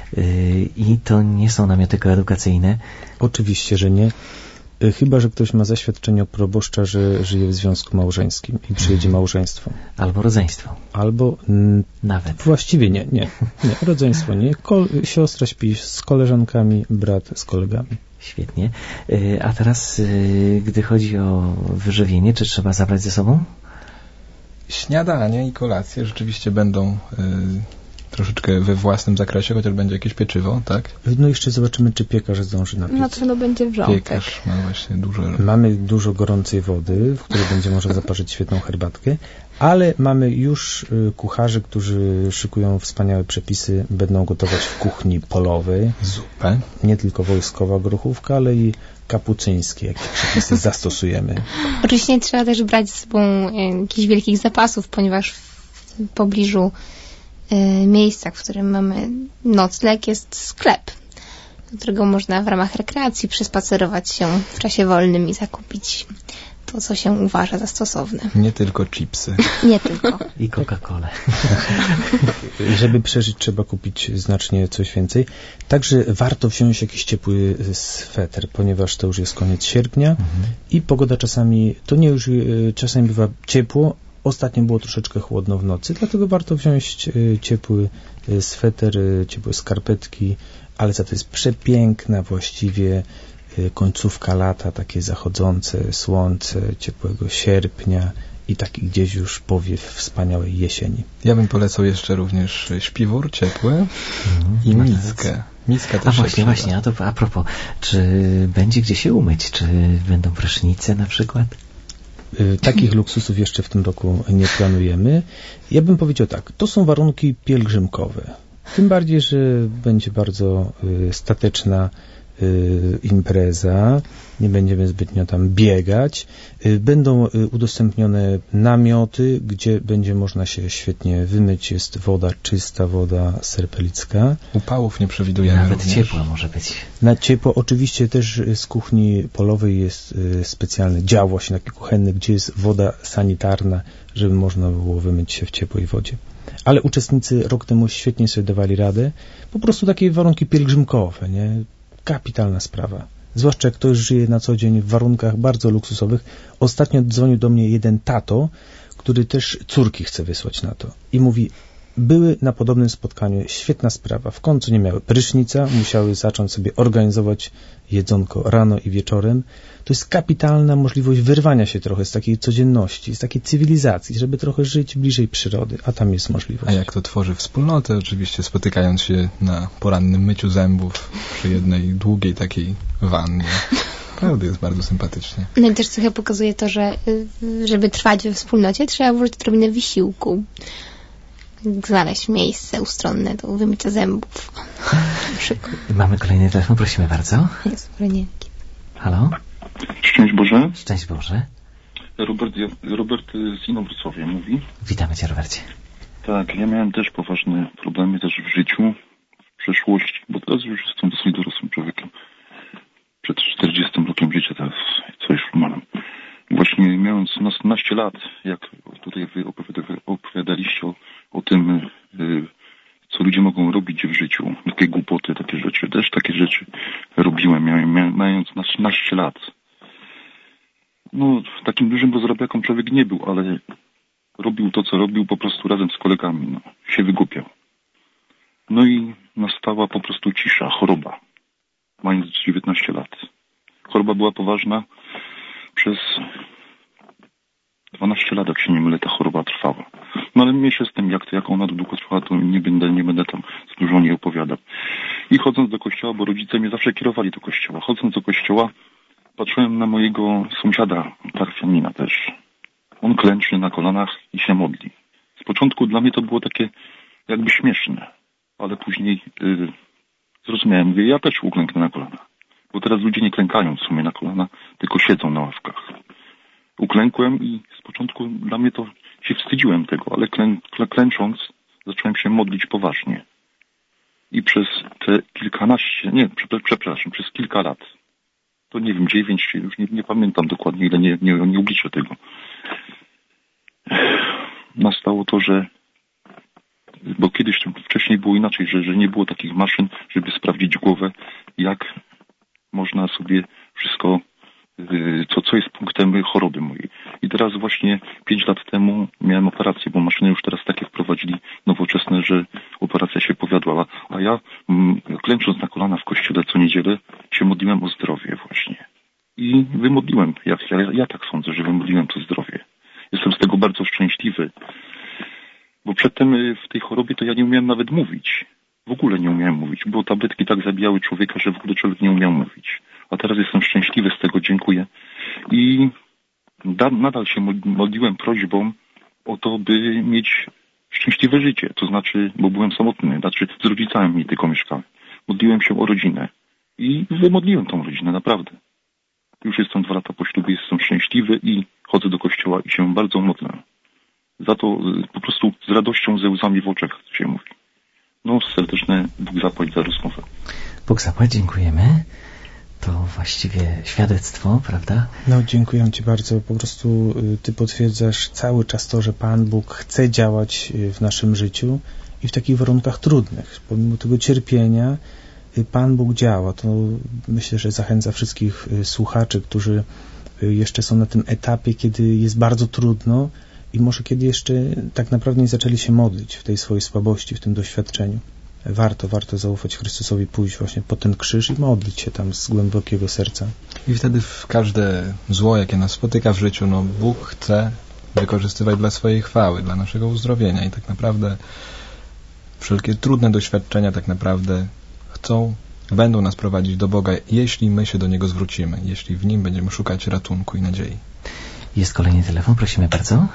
i to nie są namioty koedukacyjne. Oczywiście, że nie. Chyba że ktoś ma zaświadczenie proboszcza, że żyje w związku małżeńskim i przyjedzie małżeństwo. Albo rodzeństwo. Albo nawet. Właściwie nie. Rodzeństwo nie. Siostra śpi z koleżankami, brat z kolegami. Świetnie. A teraz, gdy chodzi o wyżywienie, czy trzeba zabrać ze sobą? Śniadanie i kolacje rzeczywiście będą troszeczkę we własnym zakresie, chociaż będzie jakieś pieczywo, tak? No jeszcze zobaczymy, czy piekarz zdąży napiec. Na pewno będzie wrzątek. Piekarz ma właśnie dużo... Mamy dużo gorącej wody, w której będzie można zaparzyć świetną herbatkę, ale mamy już kucharzy, którzy szykują wspaniałe przepisy, będą gotować w kuchni polowej. Zupę. Nie tylko wojskowa grochówka, ale i kapucyńskie, jakie przepisy zastosujemy. Oczywiście trzeba też brać z sobą jakichś wielkich zapasów, ponieważ w pobliżu miejsca, w którym mamy nocleg, jest sklep, do którego można w ramach rekreacji przespacerować się w czasie wolnym i zakupić to, co się uważa za stosowne. Nie tylko chipsy. Nie tylko. I Coca-Colę. Żeby przeżyć, trzeba kupić znacznie coś więcej. Także warto wziąć jakiś ciepły sweter, ponieważ to już jest koniec sierpnia i pogoda czasami, to nie już czasami bywa ciepło, ostatnio było troszeczkę chłodno w nocy, dlatego warto wziąć ciepły sweter, ciepłe skarpetki, ale za to jest przepiękna właściwie końcówka lata, takie zachodzące słońce, ciepłego sierpnia i taki gdzieś już powiew wspaniałej jesieni. Ja bym polecał jeszcze również śpiwór ciepły i miskę. Miska też właśnie, a propos, czy będzie gdzie się umyć? Czy będą prysznice na przykład? Takich luksusów jeszcze w tym roku nie planujemy. Ja bym powiedział tak, to są warunki pielgrzymkowe. Tym bardziej, że będzie bardzo stateczna impreza, nie będziemy zbytnio tam biegać. Będą udostępnione namioty, gdzie będzie można się świetnie wymyć. Jest woda czysta, woda serpelicka. Upałów nie przewidujemy. Nawet również. ciepła może być. Na ciepło oczywiście też z kuchni polowej jest specjalny dział właśnie taki kuchenny, gdzie jest woda sanitarna, żeby można było wymyć się w ciepłej wodzie. Ale uczestnicy rok temu świetnie sobie dawali radę. Po prostu takie warunki pielgrzymkowe, nie? Kapitalna sprawa. Zwłaszcza jak ktoś żyje na co dzień w warunkach bardzo luksusowych. Ostatnio dzwonił do mnie jeden tato, który też córki chce wysłać na to. I mówi, były na podobnym spotkaniu, świetna sprawa. W końcu nie miały prysznica, musiały zacząć sobie organizować jedzonko rano i wieczorem. To jest kapitalna możliwość wyrwania się trochę z takiej codzienności, z takiej cywilizacji, żeby trochę żyć bliżej przyrody, a tam jest możliwość. A jak to tworzy wspólnotę, oczywiście spotykając się na porannym myciu zębów przy jednej długiej takiej wannie. Naprawdę jest bardzo sympatycznie. No i też trochę pokazuje to, że żeby trwać we wspólnocie, trzeba włożyć odrobinę wysiłku. Znaleźć miejsce ustronne do wymycia zębów. Mamy kolejny telefon, prosimy bardzo. Jest panienki. Halo? Szczęść Boże. Szczęść Boże. Robert z Inowrocławia mówi. Witamy Cię, Robercie. Tak, ja miałem też poważne problemy też w życiu, w przeszłości, bo teraz już jestem dosyć dorosłym człowiekiem. Przed 40 rokiem życia teraz coś mam. Właśnie miałem 18 lat, jak tutaj wy opowiadaliście o tym, co ludzie mogą robić w życiu. Takie głupoty, takie rzeczy. Też takie rzeczy robiłem, mając 18 lat. No, takim dużym rozrabiaką człowiek nie był, ale robił to, co robił po prostu razem z kolegami. No, się wygłupiał. No i nastała po prostu cisza, choroba. Mając 19 lat. Choroba była poważna. Przez 12 lat, jak się nie mylę, ta choroba trwała. No ale mniejsza z tym, jak ona długo trwała, to nie będę tam z dużo nie opowiadał. I chodząc do kościoła, bo rodzice mnie zawsze kierowali do kościoła. Chodząc do kościoła, patrzyłem na mojego sąsiada, parafianina też. On klęczy na kolanach i się modli. Z początku dla mnie to było takie jakby śmieszne, ale później zrozumiałem, mówię, ja też uklęknę na kolana. Bo teraz ludzie nie klękają w sumie na kolana, tylko siedzą na ławkach. Uklękłem i z początku dla mnie to się wstydziłem tego, ale klęcząc zacząłem się modlić poważnie. I przez te przez kilka lat, to nie wiem, 9, już nie pamiętam dokładnie, ile nie obliczę tego. Nastało to, że bo kiedyś wcześniej było inaczej, że nie było takich maszyn, żeby sprawdzić głowę, jak można sobie wszystko, co jest punktem choroby mojej. I teraz właśnie 5 lat temu miałem operację, bo maszyny już teraz takie wprowadzili nowoczesne, że operacja się powiodła. A ja, klęcząc na kolana w kościele co niedzielę, się modliłem o zdrowie właśnie. I wymodliłem, ja tak sądzę, że wymodliłem to zdrowie. Jestem z tego bardzo szczęśliwy, bo przedtem w tej chorobie to ja nie umiałem nawet mówić. W ogóle nie umiałem mówić, bo tabletki tak zabijały człowieka, że w ogóle człowiek nie umiał mówić. A teraz jestem szczęśliwy z tego, dziękuję. I nadal się modliłem prośbą o to, by mieć szczęśliwe życie. To znaczy, bo byłem samotny, z rodzicami nie tylko mieszkałem. Modliłem się o rodzinę. I wymodliłem tą rodzinę, naprawdę. Już jestem 2 lata po ślubie, jestem szczęśliwy i chodzę do kościoła i się bardzo modlę. Za to po prostu z radością, ze łzami w oczach się mówi. No, serdeczne Bóg zapłać za rozmowę. Bóg zapłać, dziękujemy. To właściwie świadectwo, prawda? No, dziękuję Ci bardzo. Po prostu Ty potwierdzasz cały czas to, że Pan Bóg chce działać w naszym życiu i w takich warunkach trudnych. Pomimo tego cierpienia Pan Bóg działa. To myślę, że zachęca wszystkich słuchaczy, którzy jeszcze są na tym etapie, kiedy jest bardzo trudno i może kiedy jeszcze tak naprawdę nie zaczęli się modlić w tej swojej słabości, w tym doświadczeniu. Warto zaufać Chrystusowi, pójść właśnie pod ten krzyż i modlić się tam z głębokiego serca. I wtedy w każde zło, jakie nas spotyka w życiu, no Bóg chce wykorzystywać dla swojej chwały, dla naszego uzdrowienia i tak naprawdę wszelkie trudne doświadczenia tak naprawdę będą nas prowadzić do Boga, jeśli my się do Niego zwrócimy, jeśli w Nim będziemy szukać ratunku i nadziei. Jest kolejny telefon, prosimy bardzo.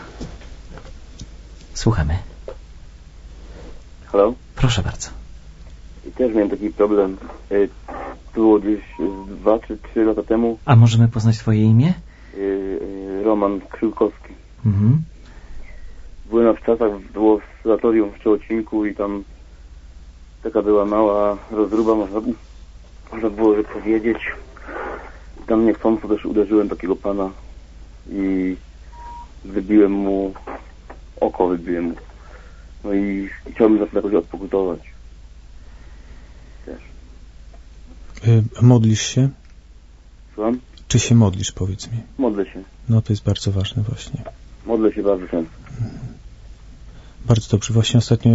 Słuchamy. Halo? Proszę bardzo. I też miałem taki problem. To było gdzieś 2 czy 3 lata temu. A możemy poznać twoje imię? Roman Krzyłkowski. Mhm. Byłem w czasach, było w sanatorium w Szczecinku i tam taka była mała rozruba, można było powiedzieć. Tam niechcąco też uderzyłem takiego pana i wybiłem mu oko, No i chciałbym za to jakoś odpokutować. Modlisz się? Słucham? Czy się modlisz, powiedz mi? Modlę się. No to jest bardzo ważne właśnie. Modlę się bardzo często. Bardzo dobrze. Właśnie ostatnio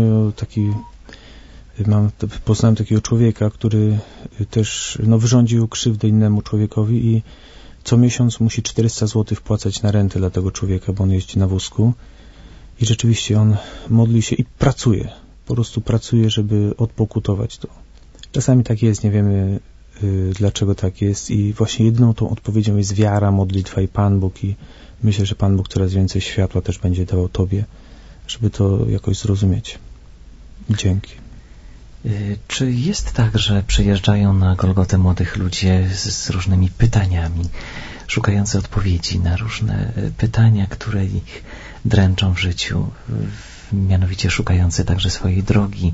poznałem takiego człowieka, który też wyrządził krzywdę innemu człowiekowi i co miesiąc musi 400 zł wpłacać na rentę dla tego człowieka, bo on jeździ na wózku. I rzeczywiście on modli się i pracuje. Po prostu pracuje, żeby odpokutować to. Czasami tak jest, nie wiemy dlaczego tak jest i właśnie jedyną tą odpowiedzią jest wiara, modlitwa i Pan Bóg i myślę, że Pan Bóg coraz więcej światła też będzie dawał Tobie, żeby to jakoś zrozumieć. Dzięki. Czy jest tak, że przyjeżdżają na Golgotę młodych ludzie z różnymi pytaniami, szukający odpowiedzi na różne pytania, które ich dręczą w życiu, mianowicie szukający także swojej drogi,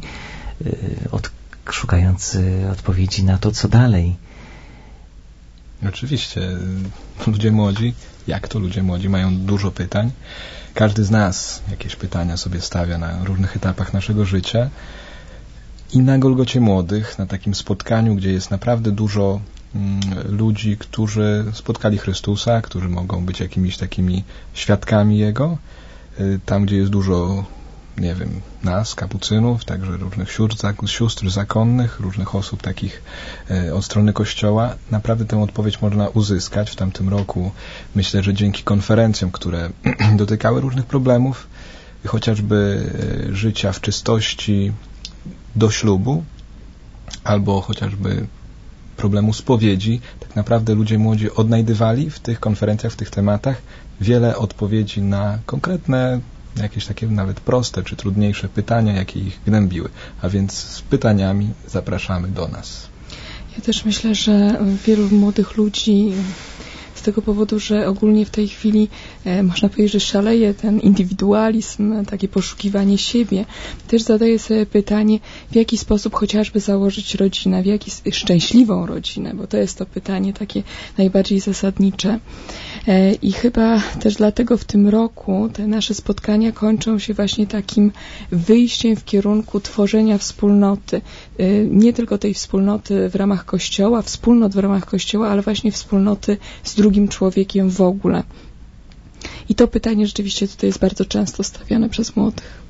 szukający odpowiedzi na to, co dalej? Oczywiście. Ludzie młodzi, ludzie młodzi mają dużo pytań. Każdy z nas jakieś pytania sobie stawia na różnych etapach naszego życia. I na Golgocie Młodych, na takim spotkaniu, gdzie jest naprawdę dużo ludzi, którzy spotkali Chrystusa, którzy mogą być jakimiś takimi świadkami Jego, tam, gdzie jest dużo, nas, kapucynów, także różnych sióstr zakonnych, różnych osób takich od strony Kościoła, naprawdę tę odpowiedź można uzyskać. W tamtym roku myślę, że dzięki konferencjom, które dotykały różnych problemów, chociażby życia w czystości do ślubu, albo chociażby problemu spowiedzi, tak naprawdę ludzie młodzi odnajdywali w tych konferencjach, w tych tematach wiele odpowiedzi na konkretne, jakieś takie nawet proste czy trudniejsze pytania, jakie ich gnębiły. A więc z pytaniami zapraszamy do nas. Ja też myślę, że wielu młodych ludzi z tego powodu, że ogólnie w tej chwili można powiedzieć, że szaleje ten indywidualizm, takie poszukiwanie siebie. Też zadaję sobie pytanie, w jaki sposób chociażby założyć rodzinę, szczęśliwą rodzinę, bo to jest to pytanie takie najbardziej zasadnicze. I chyba też dlatego w tym roku te nasze spotkania kończą się właśnie takim wyjściem w kierunku tworzenia wspólnoty. Nie tylko tej wspólnoty w ramach Kościoła, wspólnot w ramach Kościoła, ale właśnie wspólnoty z drugim człowiekiem w ogóle. I to pytanie rzeczywiście tutaj jest bardzo często stawiane przez młodych.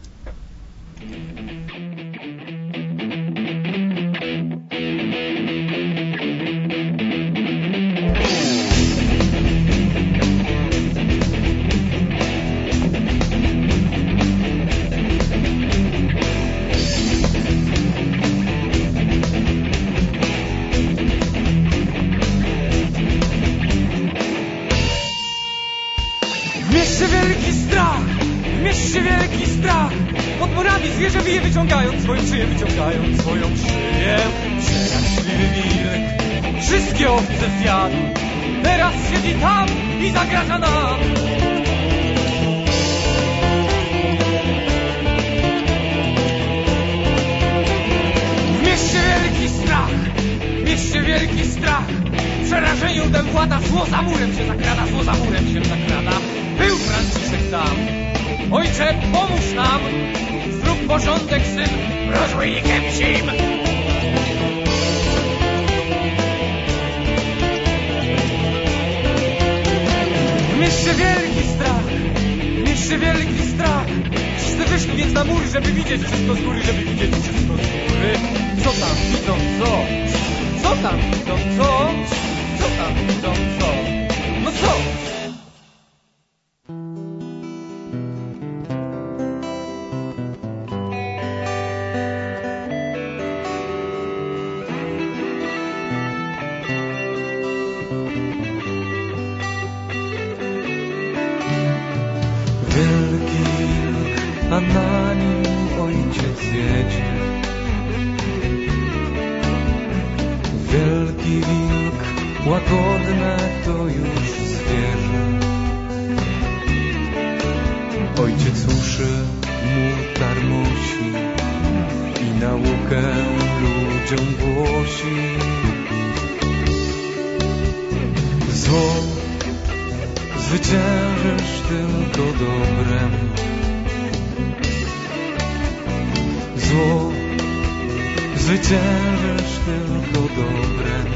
W mieście wielki strach. Pod murami zwierzę wyje, wyciągając swoją szyję, Przeraźliwy wilk wszystkie owce zjadł. Teraz siedzi tam i zagraża nam. W mieście wielki strach. Przerażeniu dem włada, zło za murem się zakrada. Był Franciszek tam. Ojcze, pomóż nam, zrób porządek, syn, rozbójnikiem zim. W mieście wielki strach. Wszyscy wyszli więc na mury, żeby widzieć wszystko z góry, Co tam widzą, co? Co tam widzą, co? Co tam widzą, co? No co? A na nim ojciec jedzie. Wielki wilk, łagodne to już zwierzę. Ojciec uszy mu tarmosi i naukę ludziom głosi. Zło zwyciężysz tylko dobrem. Zło zwyciężysz tylko dobrem.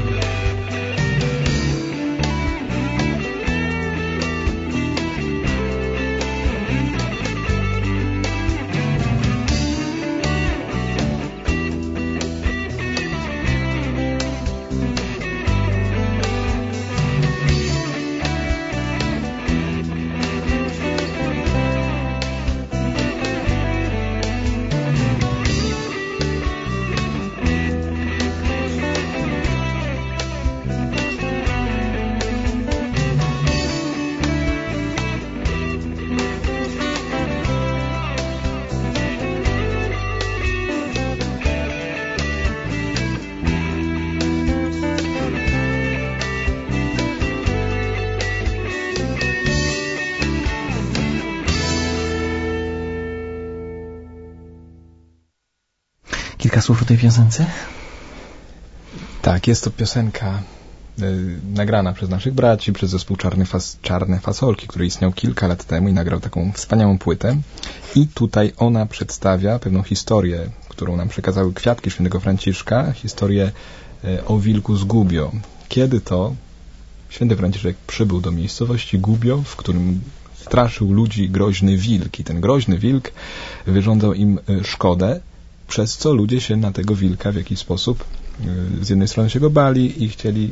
Kilka słów o tej piosence? Tak, jest to piosenka nagrana przez naszych braci, przez zespół Czarne Fasolki, który istniał kilka lat temu i nagrał taką wspaniałą płytę. I tutaj ona przedstawia pewną historię, którą nam przekazały kwiatki świętego Franciszka, historię o wilku z Gubbio. Kiedy to święty Franciszek przybył do miejscowości Gubbio, w którym straszył ludzi groźny wilk i ten groźny wilk wyrządzał im szkodę, przez co ludzie się na tego wilka w jakiś sposób z jednej strony się go bali i chcieli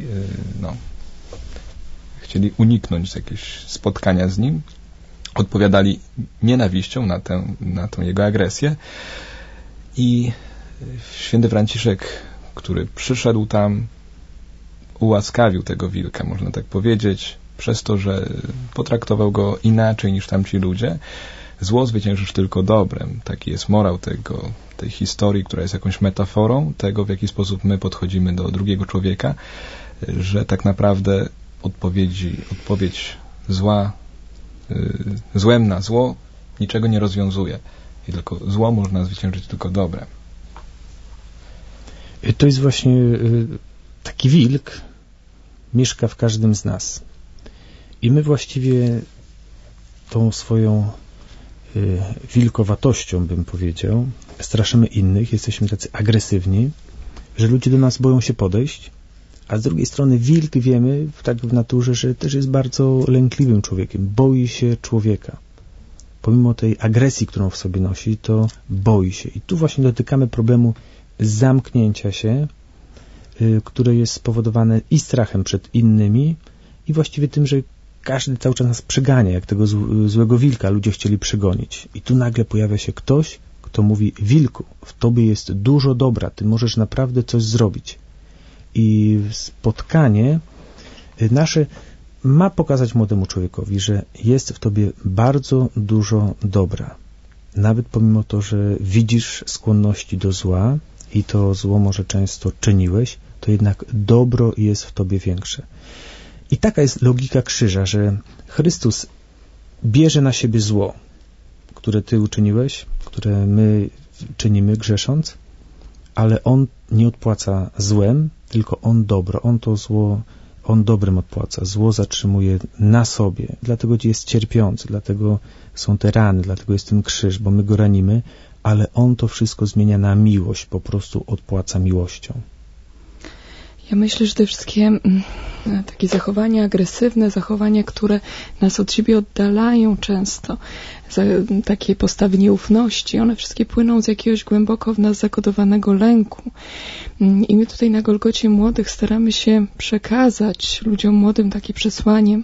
uniknąć jakiegoś spotkania z nim. Odpowiadali nienawiścią na tę jego agresję. I święty Franciszek, który przyszedł tam, ułaskawił tego wilka, można tak powiedzieć, przez to, że potraktował go inaczej niż tamci ludzie. Zło zwyciężysz tylko dobrem. Taki jest morał tej historii, która jest jakąś metaforą tego, w jaki sposób my podchodzimy do drugiego człowieka, że tak naprawdę odpowiedź złem na zło niczego nie rozwiązuje. I tylko zło można zwyciężyć tylko dobrem. To jest właśnie taki wilk mieszka w każdym z nas. I my właściwie tą swoją wilkowatością, bym powiedział, straszymy innych, jesteśmy tacy agresywni, że ludzie do nas boją się podejść, a z drugiej strony wilk, wiemy, tak w naturze, że też jest bardzo lękliwym człowiekiem, boi się człowieka. Pomimo tej agresji, którą w sobie nosi, to boi się. I tu właśnie dotykamy problemu zamknięcia się, które jest spowodowane i strachem przed innymi, i właściwie tym, że każdy cały czas nas przegania, jak tego złego wilka ludzie chcieli przegonić. I tu nagle pojawia się ktoś, kto mówi: wilku, w tobie jest dużo dobra, ty możesz naprawdę coś zrobić. I spotkanie nasze ma pokazać młodemu człowiekowi, że jest w tobie bardzo dużo dobra. Nawet pomimo to, że widzisz skłonności do zła i to zło może często czyniłeś, to jednak dobro jest w tobie większe. I taka jest logika krzyża, że Chrystus bierze na siebie zło, które ty uczyniłeś, które my czynimy grzesząc, ale On nie odpłaca złem, tylko On dobro. On to zło, On dobrem odpłaca. Zło zatrzymuje na sobie. Dlatego jest cierpiący, dlatego są te rany, dlatego jest ten krzyż, bo my go ranimy, ale On to wszystko zmienia na miłość, po prostu odpłaca miłością. Ja myślę, że te wszystkie takie zachowania agresywne, zachowania, które nas od siebie oddalają często, takie postawy nieufności, one wszystkie płyną z jakiegoś głęboko w nas zakodowanego lęku. I my tutaj na Golgocie Młodych staramy się przekazać ludziom młodym takie przesłanie,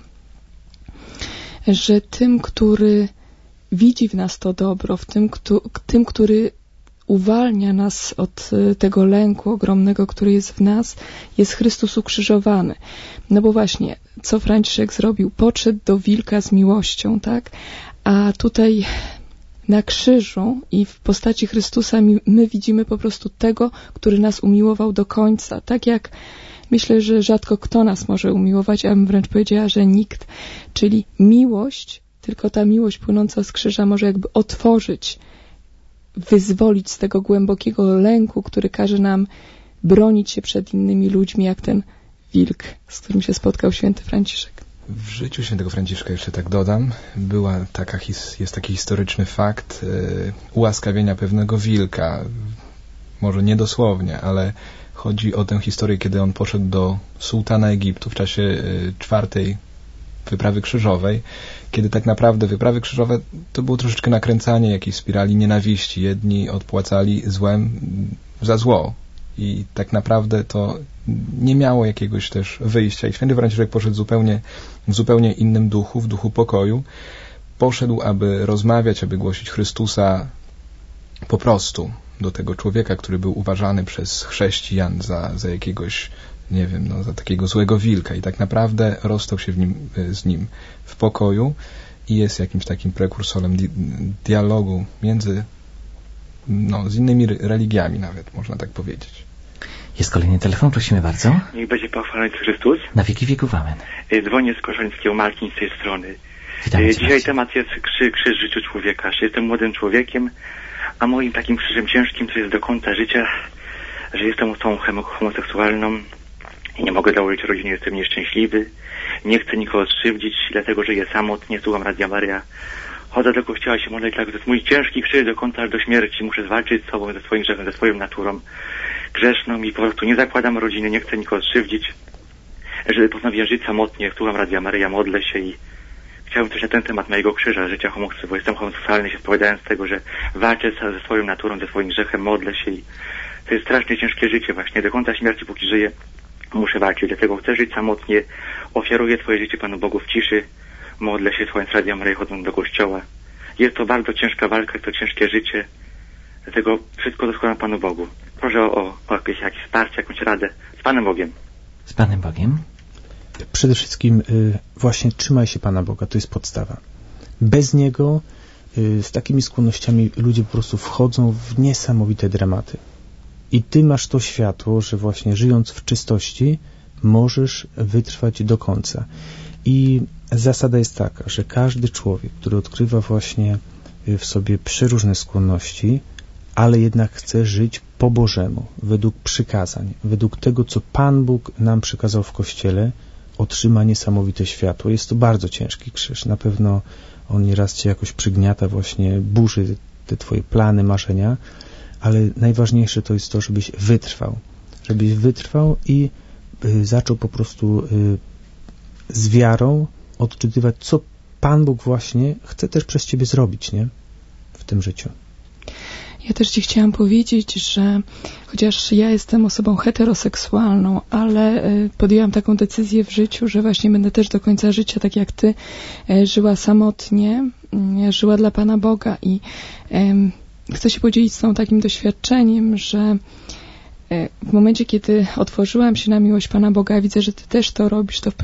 że tym, który widzi w nas to dobro, w tym, który uwalnia nas od tego lęku ogromnego, który jest w nas, jest Chrystus ukrzyżowany. No bo właśnie, co Franciszek zrobił? Podszedł do wilka z miłością, tak? A tutaj na krzyżu i w postaci Chrystusa my widzimy po prostu tego, który nas umiłował do końca. Tak jak myślę, że rzadko kto nas może umiłować, a bym wręcz powiedziała, że nikt. Czyli miłość, tylko ta miłość płynąca z krzyża może jakby otworzyć, wyzwolić z tego głębokiego lęku, który każe nam bronić się przed innymi ludźmi, jak ten wilk, z którym się spotkał święty Franciszek. W życiu świętego Franciszka, jeszcze tak dodam, jest taki historyczny fakt ułaskawienia pewnego wilka. Może nie dosłownie, ale chodzi o tę historię, kiedy on poszedł do sułtana Egiptu w czasie czwartej wyprawy krzyżowej, kiedy tak naprawdę wyprawy krzyżowe to było troszeczkę nakręcanie jakiejś spirali nienawiści. Jedni odpłacali złem za zło i tak naprawdę to nie miało jakiegoś też wyjścia. I święty Franciszek poszedł w zupełnie innym duchu, w duchu pokoju. Poszedł, aby rozmawiać, aby głosić Chrystusa po prostu do tego człowieka, który był uważany przez chrześcijan za jakiegoś, nie wiem, za takiego złego wilka. I tak naprawdę rozstał się z nim w pokoju i jest jakimś takim prekursorem dialogu między, z innymi religiami nawet, można tak powiedzieć. Jest kolejny telefon, prosimy bardzo. Niech będzie pochwalony Chrystus. Na wieki wieków, amen. Dzwonię z Koszalińskiego, Marcin z tej strony. Witamy Dzisiaj temat jest krzyż w życiu człowieka. Jestem młodym człowiekiem, a moim takim krzyżem ciężkim to jest do końca życia, że jestem osobą homoseksualną i nie mogę założyć rodziny, jestem nieszczęśliwy. Nie chcę nikogo skrzywdzić, dlatego żyję samotnie, słucham Radia Maryja. Chodzę do kościoła się modlić, to jest mój ciężki krzyż do końca, aż do śmierci. Muszę zwalczyć z sobą, ze swoim grzechem, ze swoją naturą grzeszną i po prostu nie zakładam rodziny, nie chcę nikogo skrzywdzić. Żeby postanowiłem żyć samotnie, słucham Radia Maryja, modlę się i chciałbym coś na ten temat mojego krzyża, życia homoseksualnego. Jestem homoseksualny, się spowiadając z tego, że walczę ze swoją naturą, ze swoim grzechem, modlę się i to jest strasznie ciężkie życie właśnie. Do końca śmierci, póki żyję, muszę walczyć. Dlatego chcę żyć samotnie, ofiaruję swoje życie Panu Bogu w ciszy, modlę się, słuchając Radia Maryja, chodząc do kościoła. Jest to bardzo ciężka walka, jest to ciężkie życie, dlatego wszystko składam Panu Bogu. Proszę o jakieś wsparcie, jakąś radę. Z Panem Bogiem. Z Panem Bogiem. Przede wszystkim właśnie trzymaj się Pana Boga, to jest podstawa. Bez Niego z takimi skłonnościami ludzie po prostu wchodzą w niesamowite dramaty. I Ty masz to światło, że właśnie żyjąc w czystości możesz wytrwać do końca. I zasada jest taka, że każdy człowiek, który odkrywa właśnie w sobie przeróżne skłonności, ale jednak chce żyć po Bożemu, według przykazań, według tego, co Pan Bóg nam przykazał w Kościele, otrzyma niesamowite światło. Jest to bardzo ciężki krzyż. Na pewno on nieraz Cię jakoś przygniata, właśnie burzy te Twoje plany, marzenia, ale najważniejsze to jest to, żebyś wytrwał i zaczął po prostu z wiarą odczytywać, co Pan Bóg właśnie chce też przez Ciebie zrobić, nie? W tym życiu. Ja też Ci chciałam powiedzieć, że chociaż ja jestem osobą heteroseksualną, ale podjęłam taką decyzję w życiu, że właśnie będę też do końca życia, tak jak Ty, żyła samotnie, żyła dla Pana Boga i chcę się podzielić z tą takim doświadczeniem, że w momencie, kiedy otworzyłam się na miłość Pana Boga, widzę, że Ty też to robisz, to w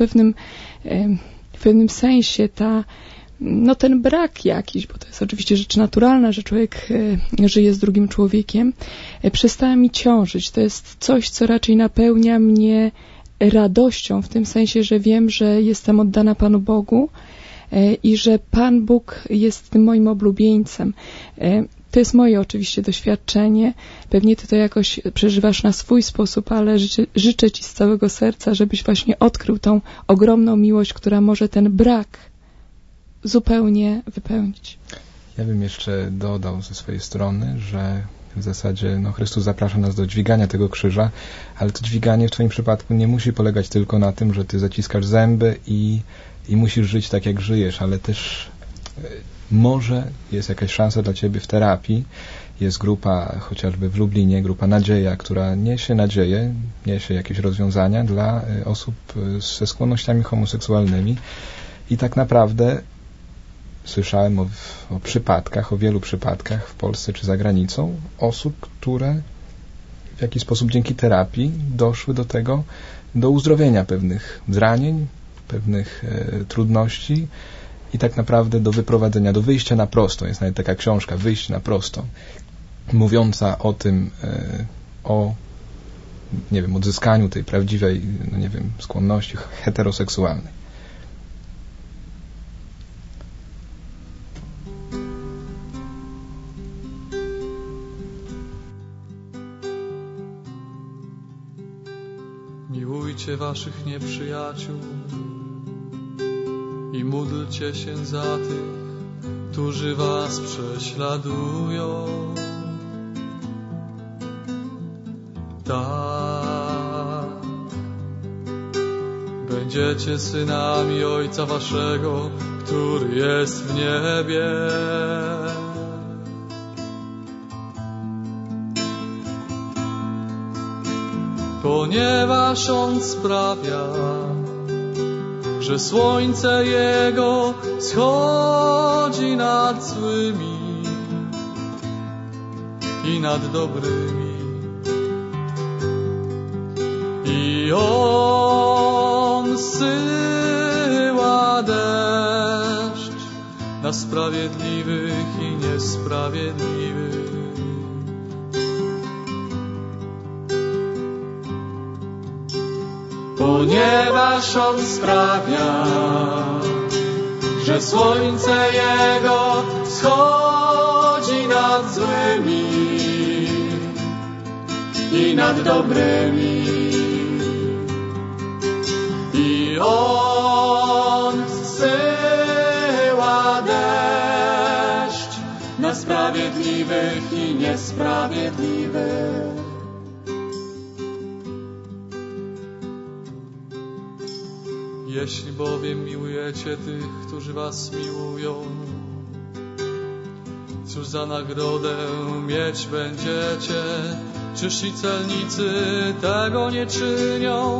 pewnym sensie ten brak jakiś, bo to jest oczywiście rzecz naturalna, że człowiek żyje z drugim człowiekiem, przestała mi ciążyć. To jest coś, co raczej napełnia mnie radością, w tym sensie, że wiem, że jestem oddana Panu Bogu i że Pan Bóg jest tym moim oblubieńcem. To jest moje oczywiście doświadczenie. Pewnie Ty to jakoś przeżywasz na swój sposób, ale życzę Ci z całego serca, żebyś właśnie odkrył tą ogromną miłość, która może ten brak zupełnie wypełnić. Ja bym jeszcze dodał ze swojej strony, że w zasadzie Chrystus zaprasza nas do dźwigania tego krzyża, ale to dźwiganie w Twoim przypadku nie musi polegać tylko na tym, że Ty zaciskasz zęby i musisz żyć tak, jak żyjesz, ale też może jest jakaś szansa dla Ciebie w terapii. Jest grupa chociażby w Lublinie, grupa Nadzieja, która niesie nadzieję, niesie jakieś rozwiązania dla osób ze skłonnościami homoseksualnymi i tak naprawdę słyszałem o przypadkach, o wielu przypadkach w Polsce czy za granicą osób, które w jakiś sposób dzięki terapii doszły do uzdrowienia pewnych zranień, pewnych trudności i tak naprawdę do wyprowadzenia, do wyjścia na prosto. Jest nawet taka książka, Wyjść na prosto, mówiąca o tym, o nie wiem, odzyskaniu tej prawdziwej, no nie wiem, skłonności heteroseksualnej. Miłujcie waszych nieprzyjaciół i módlcie się za tych, którzy was prześladują. Tak, będziecie synami Ojca waszego, który jest w niebie. Ponieważ On sprawia, że słońce Jego schodzi nad złymi i nad dobrymi. I On zsyła deszcz na sprawiedliwych i niesprawiedliwych. Ponieważ On sprawia, że słońce Jego wschodzi nad złymi i nad dobrymi. I On zsyła deszcz na sprawiedliwych i niesprawiedliwych. Jeśli bowiem miłujecie tych, którzy was miłują, cóż za nagrodę mieć będziecie? Czyż i celnicy tego nie czynią?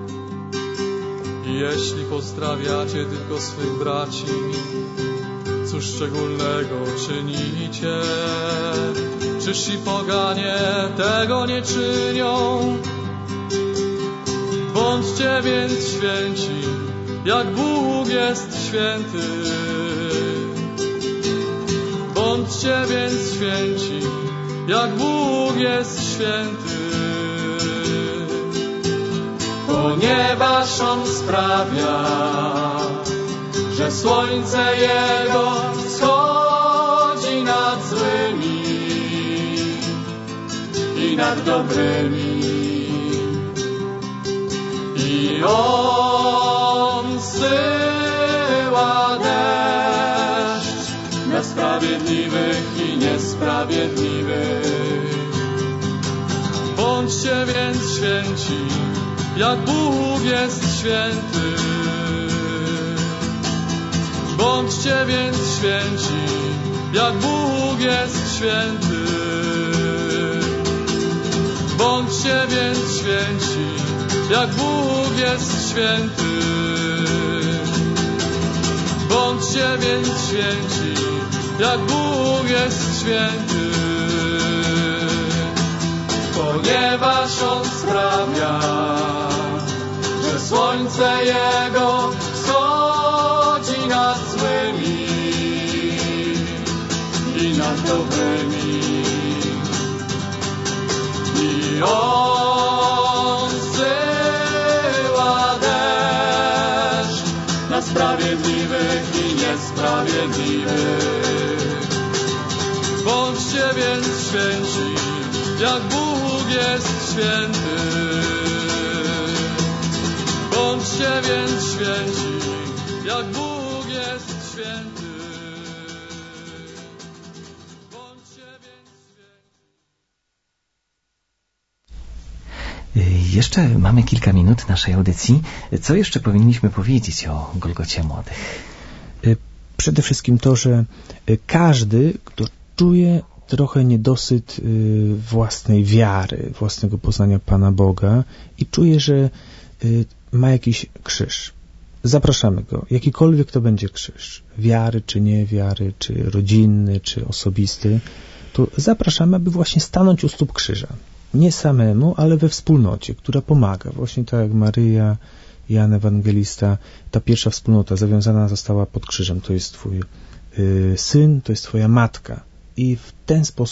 I jeśli pozdrawiacie tylko swych braci, cóż szczególnego czynicie? Czyż i poganie tego nie czynią? Bądźcie więc święci, jak Bóg jest święty. Bądźcie więc święci, jak Bóg jest święty. Ponieważ On sprawia, że słońce Jego wschodzi nad złymi i nad dobrymi. I On zsyła deszcz na sprawiedliwych i niesprawiedliwych. Bądźcie więc święci, jak Bóg jest święty. Bądźcie więc święci, jak Bóg jest święty. Bądźcie więc święci, jak Bóg jest święty. Bądźcie więc święci, jak Bóg jest święty. Ponieważ On sprawia, że słońce Jego wschodzi nad złymi i nad dobrymi. I On zsyła deszcz na sprawiedliwych i niesprawiedliwych. Bądźcie więc święci, jak Bóg jest święty. Bądźcie więc święci, jak Bóg jest święty. Jeszcze mamy kilka minut naszej audycji. Co jeszcze powinniśmy powiedzieć o Golgocie Młodych? Przede wszystkim to, że każdy, kto czuje trochę niedosyt własnej wiary, własnego poznania Pana Boga i czuje, że ma jakiś krzyż. Zapraszamy go, jakikolwiek to będzie krzyż, wiary czy niewiary, czy rodzinny, czy osobisty, to zapraszamy, aby właśnie stanąć u stóp krzyża. Nie samemu, ale we wspólnocie, która pomaga. Właśnie tak jak Maryja, Jan Ewangelista, ta pierwsza wspólnota zawiązana została pod krzyżem. To jest twój syn, to jest twoja matka. I w ten sposób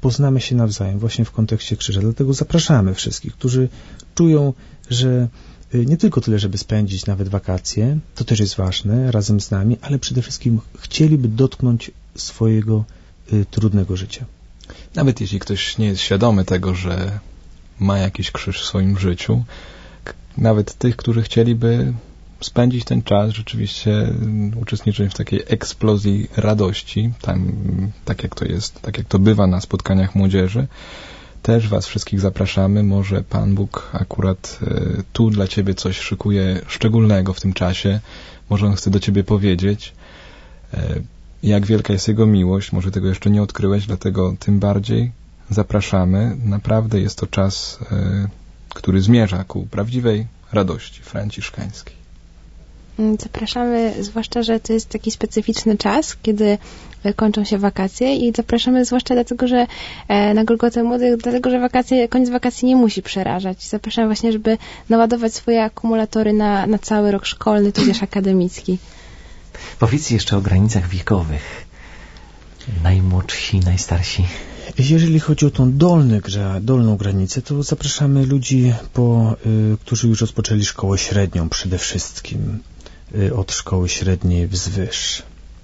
poznamy się nawzajem właśnie w kontekście krzyża. Dlatego zapraszamy wszystkich, którzy czują, że nie tylko tyle, żeby spędzić nawet wakacje, to też jest ważne, razem z nami, ale przede wszystkim chcieliby dotknąć swojego trudnego życia. Nawet jeśli ktoś nie jest świadomy tego, że ma jakiś krzyż w swoim życiu, nawet tych, którzy chcieliby spędzić ten czas, rzeczywiście uczestniczyć w takiej eksplozji radości, tam, tak jak to jest, tak jak to bywa na spotkaniach młodzieży, też was wszystkich zapraszamy. Może Pan Bóg akurat tu dla ciebie coś szykuje szczególnego w tym czasie. Może On chce do ciebie powiedzieć, jak wielka jest Jego miłość. Może tego jeszcze nie odkryłeś, dlatego tym bardziej zapraszamy. Naprawdę jest to czas, który zmierza ku prawdziwej radości franciszkańskiej. Zapraszamy, zwłaszcza, że to jest taki specyficzny czas, kiedy kończą się wakacje i zapraszamy zwłaszcza dlatego, że na Golgotę Młodych, dlatego, że koniec wakacji nie musi przerażać. Zapraszamy właśnie, żeby naładować swoje akumulatory na cały rok szkolny, tudzież akademicki. Powiedzcie jeszcze o granicach wiekowych. Najmłodsi, najstarsi. Jeżeli chodzi o tą dolną granicę, to zapraszamy ludzi, którzy już rozpoczęli szkołę średnią przede wszystkim. Od szkoły średniej wzwyż.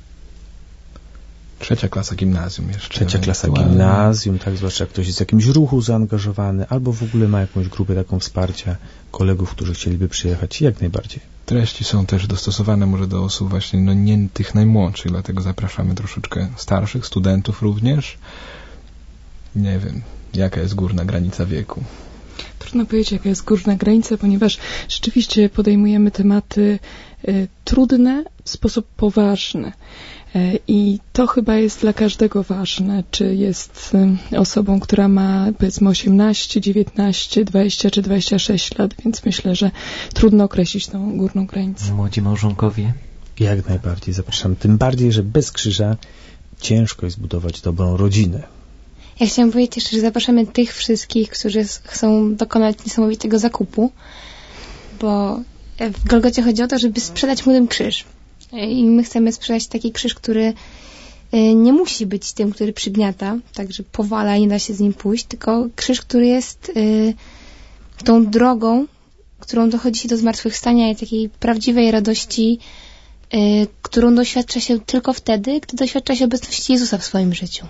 3. klasa gimnazjum jeszcze. 3. klasa gimnazjum, tak, zwłaszcza jak ktoś jest w jakimś ruchu zaangażowany, albo w ogóle ma jakąś grupę taką wsparcia kolegów, którzy chcieliby przyjechać, jak najbardziej. Treści są też dostosowane może do osób właśnie nie tych najmłodszych, dlatego zapraszamy troszeczkę starszych, studentów również. Nie wiem, jaka jest górna granica wieku. Trudno powiedzieć, jaka jest górna granica, ponieważ rzeczywiście podejmujemy tematy trudne w sposób poważny. I to chyba jest dla każdego ważne, czy jest osobą, która ma powiedzmy 18, 19, 20 czy 26 lat, więc myślę, że trudno określić tą górną granicę. Młodzi małżonkowie? Jak najbardziej zapraszam. Tym bardziej, że bez krzyża ciężko jest budować dobrą rodzinę. Ja chciałam powiedzieć jeszcze, że zapraszamy tych wszystkich, którzy chcą dokonać niesamowitego zakupu, bo w Golgocie chodzi o to, żeby sprzedać młodym krzyż. I my chcemy sprzedać taki krzyż, który nie musi być tym, który przygniata, także powala i nie da się z nim pójść, tylko krzyż, który jest tą drogą, którą dochodzi się do zmartwychwstania i takiej prawdziwej radości, którą doświadcza się tylko wtedy, gdy doświadcza się obecności Jezusa w swoim życiu.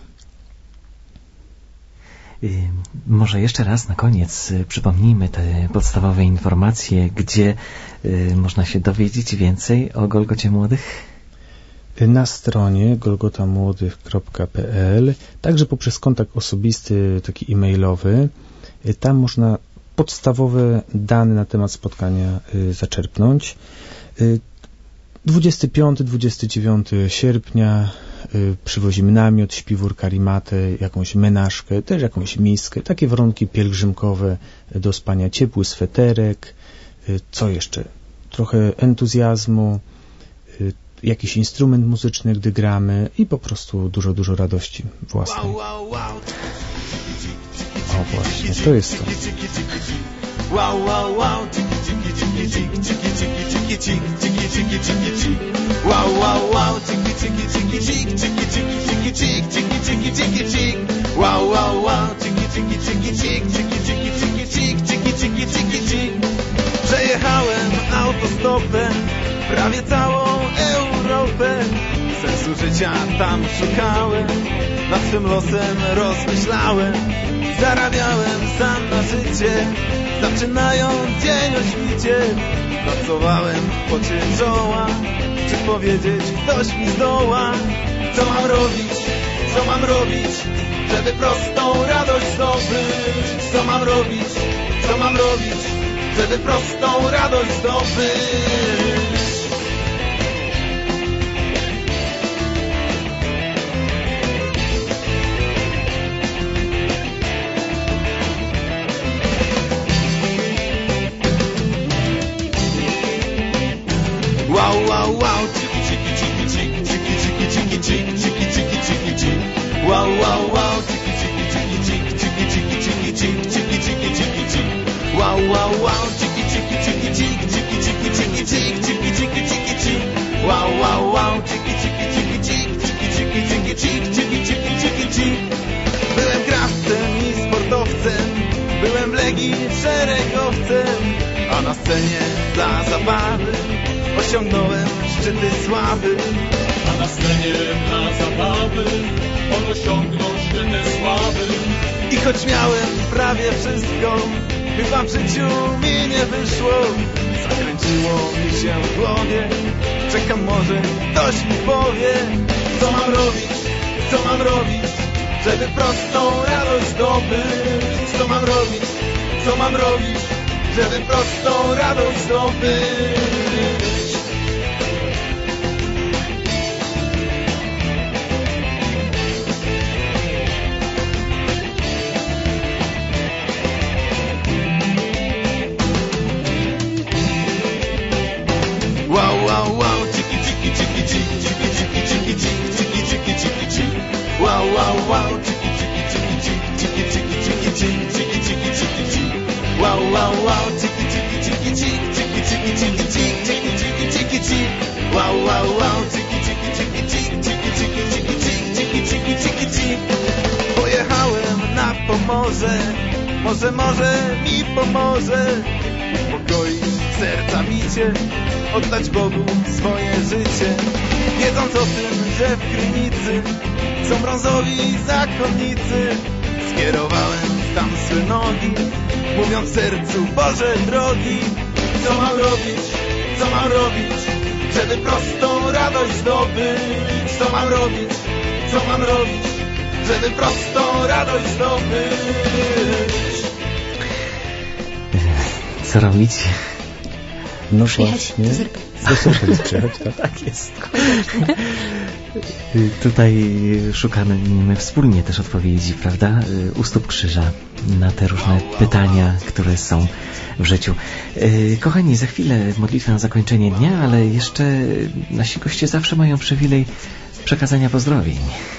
Może jeszcze raz na koniec przypomnijmy te podstawowe informacje, gdzie można się dowiedzieć więcej o Golgocie Młodych. Na stronie golgotamłodych.pl, także poprzez kontakt osobisty, taki e-mailowy. Tam można podstawowe dane na temat spotkania zaczerpnąć. 25-29 sierpnia przywozimy namiot, śpiwór, karimatę, jakąś menażkę, też jakąś miskę, takie warunki pielgrzymkowe do spania, ciepły sweterek, co jeszcze? Trochę entuzjazmu, jakiś instrument muzyczny, gdy gramy i po prostu dużo radości własnej. O właśnie, to jest to. Wow, wow, wow, tiki, tiki, tiki, tiki, tiki, tiki, tiki, tiki, tiki, tiki, tiki. Wow, wow, wow, tiki, tiki, tiki, tiki, tiki, tiki, tiki, tiki, tiki, tiki, tiki. Wow, wow, wow, tiki, tiki, tiki, tiki, tiki, tiki, tiki, tiki, tiki, tiki, tiki. Przejechałem autostopem prawie całą Europę. Sensu życia tam szukałem, nad swym losem rozmyślałem. Zarabiałem sam na życie, zaczynając dzień o świcie. Pracowałem w pocie czoła, czy powiedzieć ktoś mi zdoła. Co mam robić, żeby prostą radość zdobyć? Co mam robić, żeby prostą radość zdobyć? Wow, wow, wow, tiki, tiki, tiki, tiki, tiki, tiki, tiki, tiki, tiki, tiki, tiki. Wow, wow, wow, tiki, tiki, tiki, tiki, tiki, tiki, tiki, tiki, tiki, tiki, tiki, tiki. Wow, wow, wow, tiki, tiki, tiki, tiki, tiki, tiki, tiki, tiki, tiki, tiki, tiki, tiki. Wow, wow, wow, tiki, tiki, tiki, tiki, tiki, tiki, tiki, tiki, tiki, tiki, tiki, tiki. Byłem szeregi szeregowcem, a na scenie dla zabawy osiągnąłem szczyty sławy. A na scenie dla zabawy on osiągnął szczyty sławy. I choć miałem prawie wszystko, chyba w życiu mi nie wyszło. Zakręciło mi się w głowie, czekam, może ktoś mi powie, co mam robić, żeby prostą radość zdobyć. Co mam robić, żeby prostą radość zdobyć. Wow, wow, wow, ciki, ciki, ciki, ciki, ciki, ciki, ciki, ciki, ciki, ciki. Wow, wow, wow, ciki, ciki, ciki, ciki, ciki, ciki, ciki, ciki, ciki, ciki, ciki. Wow, wow, wow, ciki, ciki, ciki, ciki, ciki, ciki, ciki, ciki, ciki, ciki, ciki. Wow, wow, wow, ciki, ciki, ciki, ciki, ciki, ciki, ciki, ciki, ciki, ciki, ciki. Pojechałem na Pomorze, może mi pomoże uspokoić serca bicie, oddać Bogu swoje życie, wiedząc o tym, że w Krynicy są brązowi zakonnicy. Skierowałem tam swe nogi, mówiąc w sercu: Boże drogi, co mam robić, żeby prostą radość zdobyć. Co mam robić, żeby prostą radość zdobyć. Co robić? No przyjechać właśnie. Do Syrpy przyjechać, tak? Tak jest. Tutaj szukamy wspólnie też odpowiedzi, prawda? U stóp krzyża na te różne pytania, które są w życiu. Kochani, za chwilę modlitwa na zakończenie dnia, ale jeszcze nasi goście zawsze mają przywilej przekazania pozdrowień.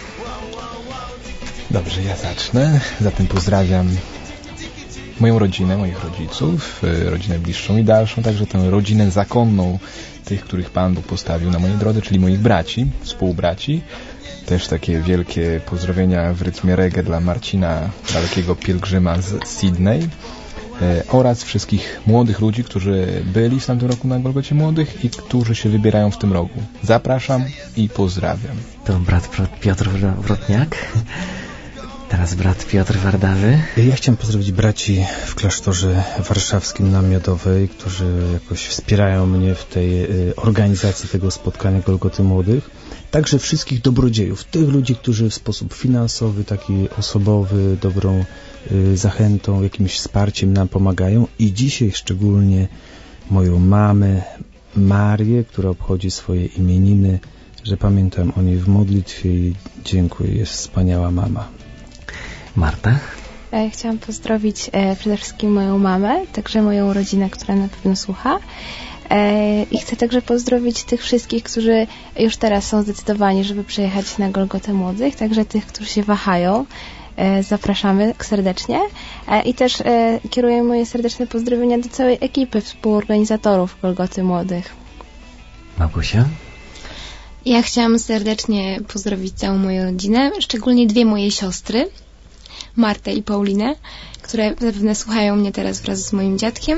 Dobrze, ja zacznę. Zatem pozdrawiam moją rodzinę, moich rodziców, rodzinę bliższą i dalszą, także tę rodzinę zakonną tych, których Pan Bóg postawił na mojej drodze, czyli moich braci, współbraci. Też takie wielkie pozdrowienia w rytmie reggae dla Marcina, dalekiego pielgrzyma z Sydney, oraz wszystkich młodych ludzi, którzy byli w tamtym roku na Golgocie Młodych i którzy się wybierają w tym roku. Zapraszam i pozdrawiam. To brat Piotr Wrotniak. Teraz brat Piotr Wardawy. Ja chciałem pozdrowić braci w klasztorze warszawskim na Miodowej, którzy jakoś wspierają mnie w tej organizacji tego spotkania Golgoty Młodych. Także wszystkich dobrodziejów, tych ludzi, którzy w sposób finansowy, taki osobowy, dobrą zachętą, jakimś wsparciem nam pomagają. I dzisiaj szczególnie moją mamę Marię, która obchodzi swoje imieniny, że pamiętam o niej w modlitwie i dziękuję, jest wspaniała mama. Marta? Chciałam pozdrowić przede wszystkim moją mamę, także moją rodzinę, która na pewno słucha. I chcę także pozdrowić tych wszystkich, którzy już teraz są zdecydowani, żeby przyjechać na Golgotę Młodych, także tych, którzy się wahają. Zapraszamy serdecznie. I też kieruję moje serdeczne pozdrowienia do całej ekipy współorganizatorów Golgoty Młodych. Małgosia? Ja chciałam serdecznie pozdrowić całą moją rodzinę, szczególnie dwie moje siostry, Martę i Paulinę, które zapewne słuchają mnie teraz wraz z moim dziadkiem.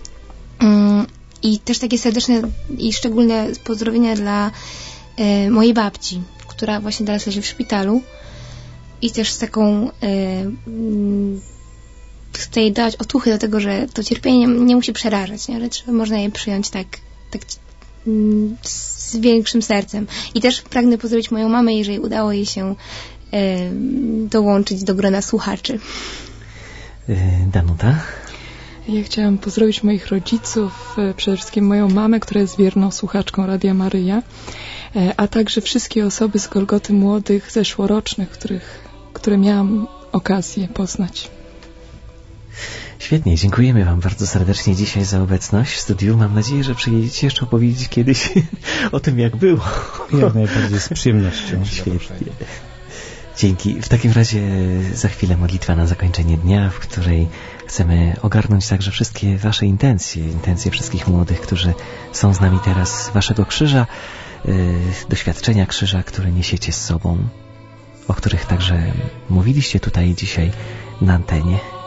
I też takie serdeczne i szczególne pozdrowienia dla mojej babci, która właśnie teraz leży w szpitalu. I też z taką chcę jej dać otuchy do tego, że to cierpienie nie musi przerażać, nie? Ale trzeba, można je przyjąć tak z większym sercem. I też pragnę pozdrowić moją mamę, jeżeli udało jej się dołączyć do grona słuchaczy. Danuta? Ja chciałam pozdrowić moich rodziców, przede wszystkim moją mamę, która jest wierną słuchaczką Radia Maryja, a także wszystkie osoby z Golgoty Młodych zeszłorocznych, które miałam okazję poznać. Świetnie, dziękujemy Wam bardzo serdecznie dzisiaj za obecność w studiu. Mam nadzieję, że przyjedziecie jeszcze opowiedzieć kiedyś o tym, jak było. Jak najbardziej z przyjemnością. Świetnie. Dzięki. W takim razie za chwilę modlitwa na zakończenie dnia, w której chcemy ogarnąć także wszystkie Wasze intencje wszystkich młodych, którzy są z nami teraz, Waszego krzyża, doświadczenia krzyża, które niesiecie z sobą, o których także mówiliście tutaj dzisiaj na antenie.